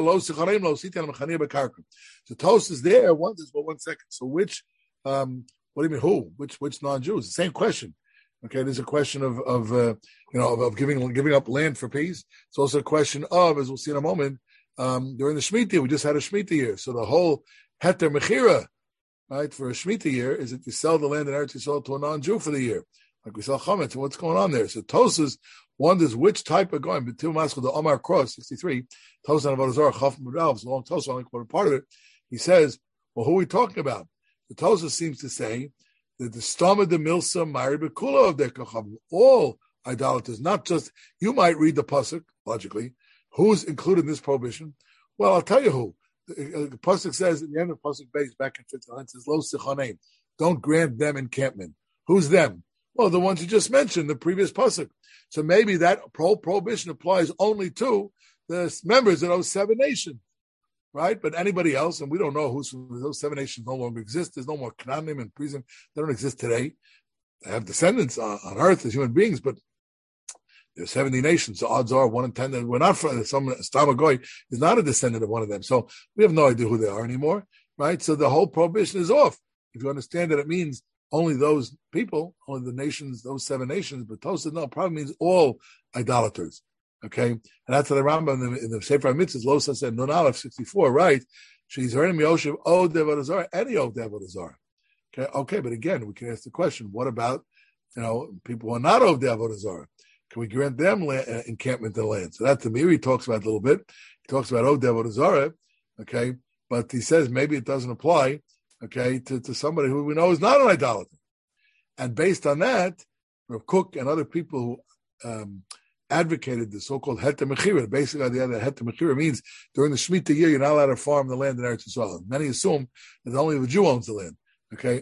So toast is there. One, just one second. So which, um, what do you mean? Who? Which which non-Jews? The same question. Okay, there's a question of of uh, you know of, of giving giving up land for peace. It's also a question of, as we'll see in a moment. Um, during the Shemitah, we just had a Shemitah year. So the whole heter mechira, right, for a Shemitah year is that you sell the land in Eretz Yisrael to a non-Jew for the year. Like we sell chametz. So what's going on there? So Tosas wonders which type of going. But Maskal, the Omar Cross, sixty-three, Tosas and Avodah Zarah, Chaf Mudav, long Tosas, only quoted part of it. He says, well, who are we talking about? The Tosas seems to say that the Stama de Milsa, Mari Bekula of their Kachav, all idolaters, not just, you might read the Pasuk, logically, who's included in this prohibition? Well, I'll tell you who. The, the Pasuk says at the end of Pasuk Beis, back in fifteen, it says, Lo Sichaneim. Don't grant them encampment. Who's them? Well, the ones you just mentioned, the previous Pasuk. So maybe that pro- prohibition applies only to the members of those seven nations, right? But anybody else, and we don't know who's those seven nations no longer exist. There's no more Canaanim and Prizim. They don't exist today. They have descendants on, on earth as human beings, but there's seventy nations. So odds are one in ten that we're not from some Stamagoy is not a descendant of one of them. So we have no idea who they are anymore, right? So the whole prohibition is off. If you understand that it means only those people, only the nations, those seven nations, but Tosad, no, probably means all idolaters. Okay? And that's what the Rambam in the, in the Sefer HaMitzvahs, Losa said, Nun Aleph sixty-four, right? She's heard him Yoshev, oh, Devodazar, any of Devodazar. Okay, okay, but again, we can ask the question, what about, you know, people who are not of Devodazar? Can we grant them land, uh, encampment in the land? So that's the Meiri talks about a little bit. He talks about oh Devodazara, okay, but he says maybe it doesn't apply, okay, to, to somebody who we know is not an idolater. And based on that, Rav Kook and other people who um, advocated the so-called heter mechira, the basic idea that heter mechira means during the Shemitah year you're not allowed to farm the land in Eretz Yisrael. Many assume that only the Jew owns the land, okay.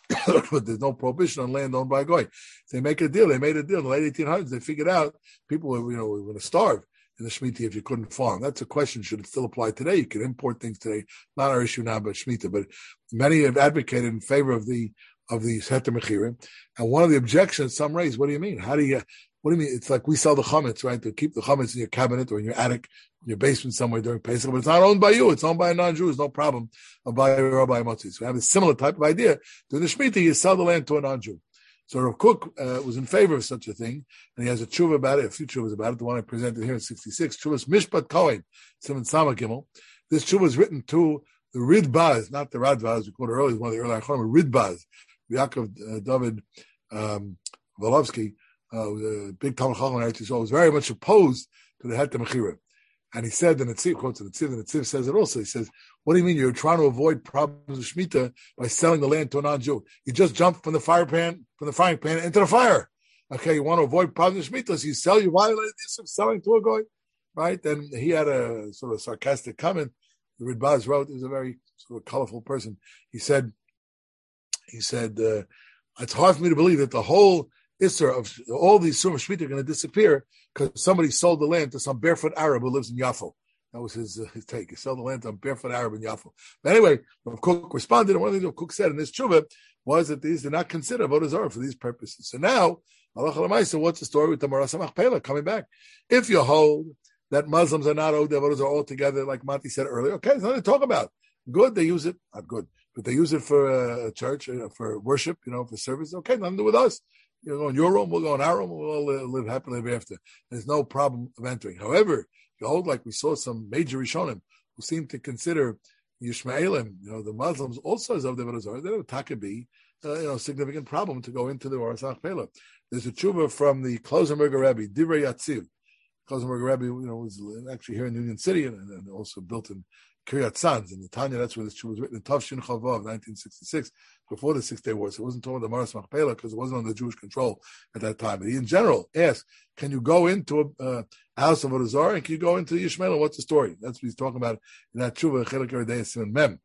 But there's no prohibition on land owned by a goy. So they make a deal. They made a deal in the late eighteen hundreds. They figured out people were, you know, were going to starve in the Shemitah if you couldn't farm. That's a question. Should it still apply today? You can import things today. Not our issue now, but Shemitah. But many have advocated in favor of the of the heter mechira. And one of the objections some raise, what do you mean? How do you? What do you mean? It's like we sell the chametz, right? To keep the chametz in your cabinet or in your attic, in your basement somewhere during Pesach, but it's not owned by you. It's owned by a non-Jew. It's no problem. Or by a rabbi motzi. So we have a similar type of idea. During the Shemitah, you sell the land to a non-Jew. So Rav Kook uh, was in favor of such a thing, and he has a tshuva about it, a few tshuvas about it, the one I presented here in sixty-six, tshuva's Mishpat Kohen, Simon Sama Gimel. This tshuva is written to the Ridbaz, not the Radvaz, we called it earlier, one of the earlier Achronim, Ridbaz, Yaakov uh, David um, Volovsky, uh, the big Talmud Chacham in Eretz Yisrael, was very much opposed to the heter mechira. And he said, the Netziv, quotes the Netziv, the Netziv says it also, he says, what do you mean you're trying to avoid problems of Shemitah by selling the land to a non-Jew? You just jump from the fire pan, from the frying pan into the fire. Okay, you want to avoid problems of Shemitah, so you sell, you violate this of selling to a goy, right? And he had a sort of sarcastic comment. The Ridbaz wrote, he was a very sort of colorful person. He said, he said, uh, it's hard for me to believe that the whole Isser of all these Surim Shemitah are going to disappear because somebody sold the land to some barefoot Arab who lives in Yaffo. That was his uh, his take. He sold the land to a barefoot Arab in Yaffo. But anyway, Rav Kook responded, and one of the things Rav Kook said in this tshuva was that these did not consider Avodah Zarah for these purposes. So now, halacha l'maaseh, what's the story with the Maras HaMachpelah coming back? If you hold that Muslims are not owed Avodah Zarah altogether, like Mati said earlier, okay, there's nothing to talk about. Good, they use it. Not good, but they use it for a uh, church, uh, for worship, you know, for service. Okay, nothing to do with us. You go in your room, we'll go in our room, we'll all live, live happily ever after. There's no problem of entering. However, you hold like we saw some major Rishonim who seem to consider Yishmaelim, you know, the Muslims also as of the Avodah Zarah, they don't takabi, uh, you know, significant problem to go into the Oras Machpelah. There's a tshuva from the Klosenberger Rebbe, Divrei Yatziv. Klosenberger Rebbe, you know, was actually here in Union City and, and also built in Kiryat Sanz in the Tanya. That's where this tshuva was written in Tavshin Chavav, nineteen sixty-six, before the Six Day War. So it wasn't talking about the Maras Machpelah because it wasn't under Jewish control at that time. But he, in general, asked, can you go into a uh, house of Avodah Zarah and can you go into Yishmael? What's the story? That's what he's talking about in that tshuva, Chelik Yeridei Siman Mem.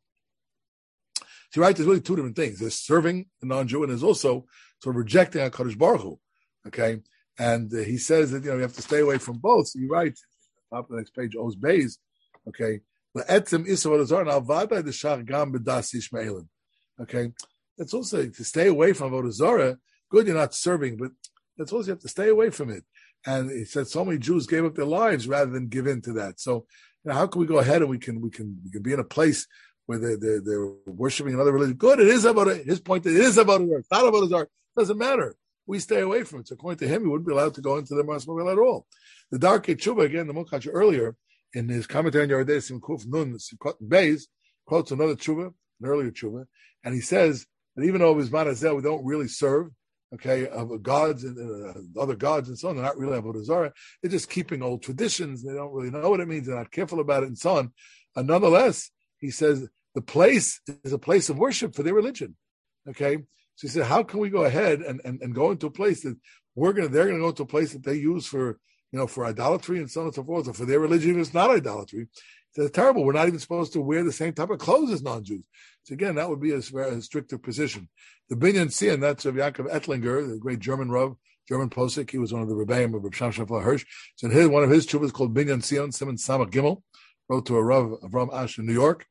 So right, there's really two different things. There's serving the non-Jew and there's also sort of rejecting HaKadosh Baruch Hu. Okay? And uh, he says that, you know, you have to stay away from both. So he writes, top of the next page, Oz Beis, okay, L'etzem Isa Avodah Zarah, now Vadai D'shar Gam B'das Yishmaelim. Okay? That's also to stay away from Avodah Zarah. Good, you're not serving, but that's also you have to stay away from it. And he said so many Jews gave up their lives rather than give in to that. So, you know, how can we go ahead and we can we can we can be in a place where they're they're, they're worshiping another religion? Good, it is about it. His point is it is about it. It's not about Zarah. It doesn't matter. We stay away from it. So according to him, he wouldn't be allowed to go into the Maras Machpelah at all. The Darkei Tshuva, again, the Mukacha earlier in his commentary on Yeridei Sim Kuf Nun Beis quotes another Tshuva, an earlier Tshuva, and he says that even though Bizman Hazel we don't really serve, okay, of gods and uh, other gods and so on, they're not really Avodah Zarah. They're just keeping old traditions. They don't really know what it means. They're not careful about it and so on. And nonetheless, he says the place is a place of worship for their religion. Okay, so he said, how can we go ahead and, and, and go into a place that we're gonna they're gonna go into a place that they use for you know for idolatry and so on and so forth, or for their religion it's not idolatry. It's terrible. We're not even supposed to wear the same type of clothes as non-Jews. So again, that would be a, a stricter position. The Binyan Sian, that's of Yaakov Ettlinger, the great German Rav, German Posek. He was one of the Rebbeim of Reb Sham Shafar Hirsch. So in his, one of his tshuvas called Binyan Sian, Simon Samach Gimel, wrote to a Rav Avram Ash in New York.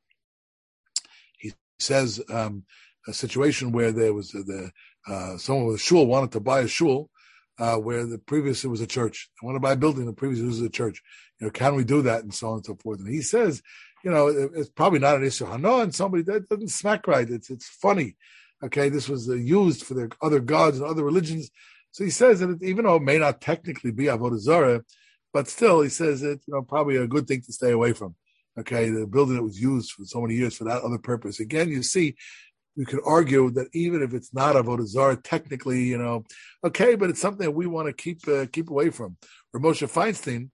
He says um, a situation where there was uh, the uh, someone with a shul wanted to buy a shul uh, where the previous it was a church. I want to buy a building, the previous it was a church. You know, can we do that and so on and so forth? And he says, you know, it, it's probably not an issue. No, and somebody that doesn't smack right. It's it's funny. Okay, this was uh, used for the other gods and other religions. So he says that it, even though it may not technically be Avodah Zarah, but still he says it's you know probably a good thing to stay away from. Okay, the building that was used for so many years for that other purpose. Again, you see, you can argue that even if it's not Avodah Zarah, technically, you know, okay, but it's something that we want to keep uh, keep away from. Moshe Feinstein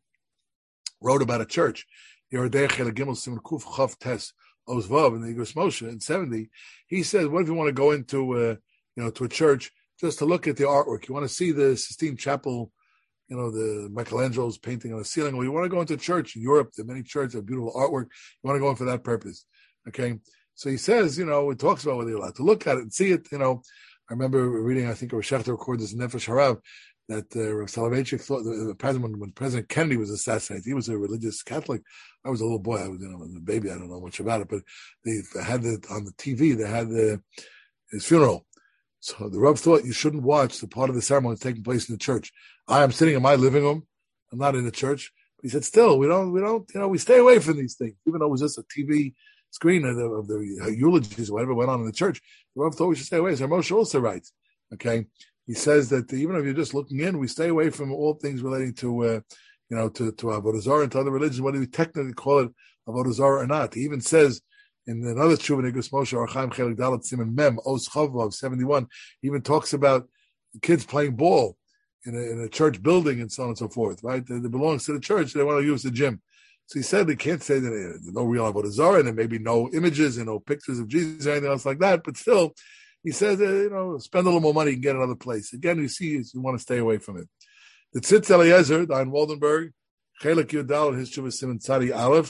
wrote about a church, Yeridei Chelik Gimel Siman Kuf Chav Tes Oz Vav in the Igros Moshe in seventy. He says, what if you want to go into uh, you know to a church just to look at the artwork? You want to see the Sistine Chapel, you know, the Michelangelo's painting on the ceiling, or you want to go into a church in Europe, there are many churches that have beautiful artwork, you want to go in for that purpose. Okay. So he says, you know, it talks about whether you're allowed to look at it and see it, you know. I remember reading, I think, Rav Shechter recorded this in Nefesh Harav, that uh, Rav Soloveitchik thought the, the president, when President Kennedy was assassinated, he was a religious Catholic. I was a little boy, I was, you know, a baby, I don't know much about it, but they had it on the T V, they had the, his funeral. So the Rav thought you shouldn't watch the part of the ceremony that's taking place in the church. I am sitting in my living room, I'm not in the church. But he said, still, we don't, we don't, you know, we stay away from these things, even though it was just a T V screen of the, of the eulogies or whatever went on in the church. The Rav thought we should stay away. So Moshe also writes, okay, he says that even if you're just looking in, we stay away from all things relating to, uh, you know, to, to Avodah Zarah and to other religions, whether we technically call it Avodah Zarah or not. He even says in another tshuva, Igros Moshe, Archaim Chelik Dalet Siman Mem, Os Chavvav, seventy-one, he even talks about kids playing ball in a, in a church building and so on and so forth, right? It belongs to the church. They want to use the gym. So he said they can't say that there's no real Avodah Zarah and there may be no images and no pictures of Jesus or anything else like that, but still, he says, uh, you know, spend a little more money and get another place. Again, you see, you want to stay away from it. The Tzitz Eliezer, Dayan Waldenberg, Chelik Yudal, his Shuvah Siman Tzadi Aleph,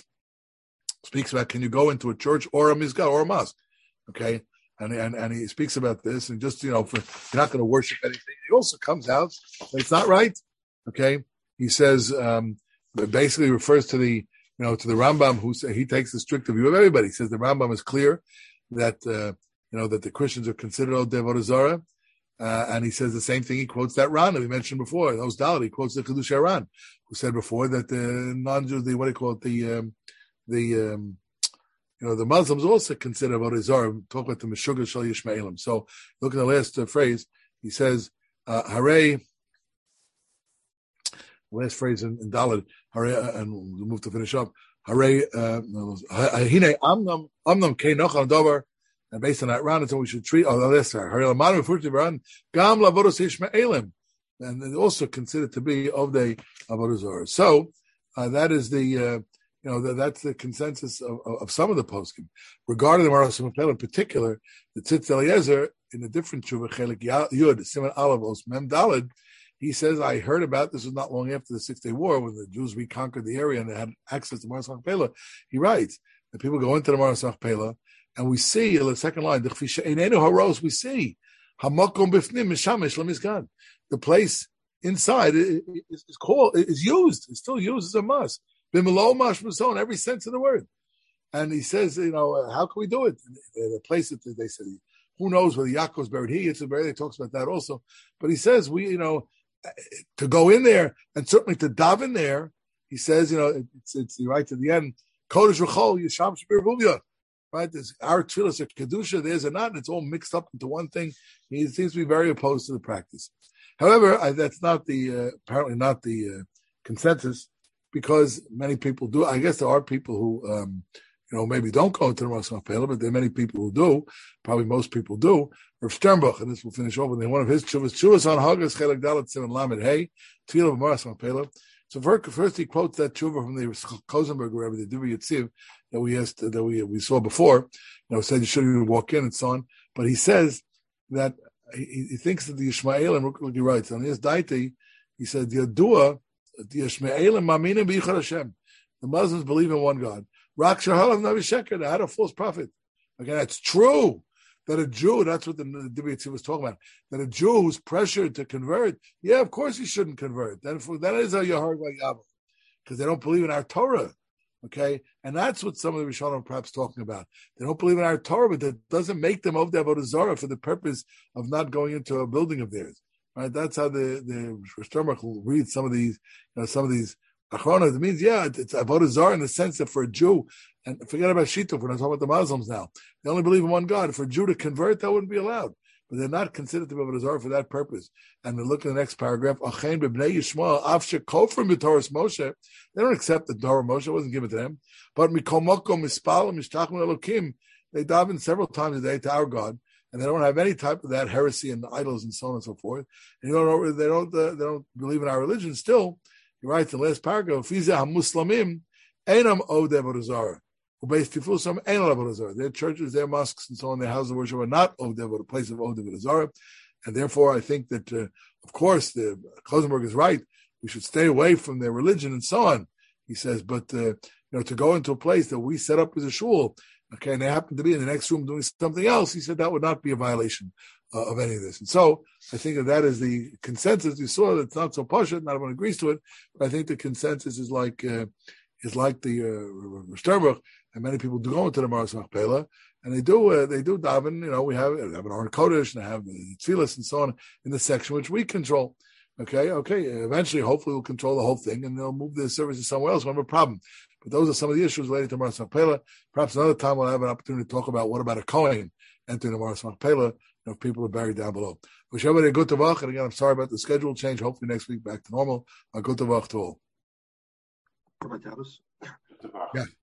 speaks about can you go into a church or a mizgah or a mosque, okay? And and and he speaks about this and just, you know, for, you're not going to worship anything. He also comes out, it's not right, okay? He says, um, basically refers to the, you know, to the Rambam, who say, he takes the strict view of everybody. He says the Rambam is clear that, uh, you know, that the Christians are considered Avodah Zarah. Uh, and he says the same thing. He quotes that Ran that we mentioned before. Those Dalit. He quotes the Kedushei Ran, who said before that the non-Jews, the, what do you call it, the, um, the, um, you know, the Muslims also consider Avodah Zarah. Talk about the Meshuggah Shel Yishmaelim. So look at the last uh, phrase. He says, uh, Hare, last phrase in, in Dalit, Hare, uh, and we'll move to finish up. Hare Hine Amnam Amnam Keinoch on Dover, and based on that round, until we should treat. Oh, that's right. Hare Lamanu Furti Baran Gam Lavodos Ishmaelim, and it's also considered to be of the Avodah Zarah. So uh, that is the. Uh, You know, that, that's the consensus of, of, of some of the poskim. Regarding the Maras Mapel in particular, the Tzitz Eliezer, in a different Shuvah, Chelik Yud, Siman Aleph, Os Mem Daled, he says, I heard about this was not long after the Six Day War, when the Jews reconquered the area and they had access to Maras Mapel. He writes that people go into the Maras Mapel, and we see, in the second line, we see, Hamakom Bifnim Mishamish Lemizgan. The place inside is, is called, is used, it's still used as a must. In every sense of the word. And he says, you know, uh, how can we do it? The place that they said, who knows whether Yaakov's buried here, it's buried, he talks about that also. But he says, we, you know, to go in there and certainly to daven there, he says, you know, it's, it's right to the end, Kodesh Rechol, Yisham Shapir Vuvya, right? There's our tefillas are Kedusha, there's a not, and it's all mixed up into one thing. He seems to be very opposed to the practice. However, I, that's not the, uh, apparently not the uh, consensus. Because many people do. I guess there are people who, um, you know, maybe don't go to the Maras Machpelah, but there are many people who do. Probably most people do. Rav Sternbuch, and this will finish off with one of his chuvas, chuvas on Hagas Chelik Dalet Siman Lamed Hey, Tefillah of Maras Machpelah. So first he quotes that tshuva from the Kozenberg Rebbe, the Divrei Yitziv, that we asked, that we we saw before. You know, said you shouldn't even walk in and so on. But he says that he, he thinks that the Yishmael, and look, he writes on his Daiti, he said the Yadua. The Muslims believe in one God. They had a false prophet. Okay, that's true. That a Jew, that's what the Divrei Yitziv was talking about. That a Jew who's pressured to convert, yeah, of course he shouldn't convert. That, that is a Yahar Yavah, because they don't believe in our Torah. Okay, and that's what some of the Rishonim are perhaps talking about. They don't believe in our Torah, but that doesn't make them of the Avodah Zarah for the purpose of not going into a building of theirs. Right, that's how the the Sternbuch will read some of these, you know, some of these achronos. It means, yeah, it's avodah zarah in the sense that for a Jew, and forget about Shituf, we're not talking about the Muslims now. They only believe in one God. For a Jew to convert, that wouldn't be allowed. But they're not considered to be avodah zarah for that purpose. And we look at the next paragraph. Achein b'bnei Yishmael afshe kofrim b'Torah Moshe. They don't accept the Torah of Moshe; it wasn't given to them. But mikol makom mispal mishtachim elokim. They daven several times a day to our God. And they don't have any type of that heresy and idols and so on and so forth. And you don't know, they don't uh, they don't believe in our religion. Still, he writes in the last paragraph, "Muslimim einam od avodah zarah, ubeis tifusam ein avodah zarah." Their churches, their mosques, and so on, their houses of worship are not od avodah, a place of od avodah zarah. And therefore, I think that, uh, of course, the Kozenberg is right. We should stay away from their religion and so on. He says, but uh, you know, to go into a place that we set up as a shul. Okay, and they happen to be in the next room doing something else. He said that would not be a violation uh, of any of this. And so I think that that is the consensus. You saw that it's not so pashut, not everyone agrees to it, but I think the consensus is like uh, is like the uh, Sternbuch, and many people do go into the Maras Machpelah, and they do uh, they do daven. You know, we have, we have an Aron Kodesh, and they have the tefillas and so on in the section which we control. Okay, okay. Eventually, hopefully, we'll control the whole thing, and they'll move the services somewhere else. We have a problem. But those are some of the issues related to Maras Machpelah. Perhaps another time we'll have an opportunity to talk about what about a Kohen entering the Maras Machpelah if people are buried down below. Wish everybody a good tavach, and again, I'm sorry about the schedule change. Hopefully next week back to normal. A good tavach to all. Yeah.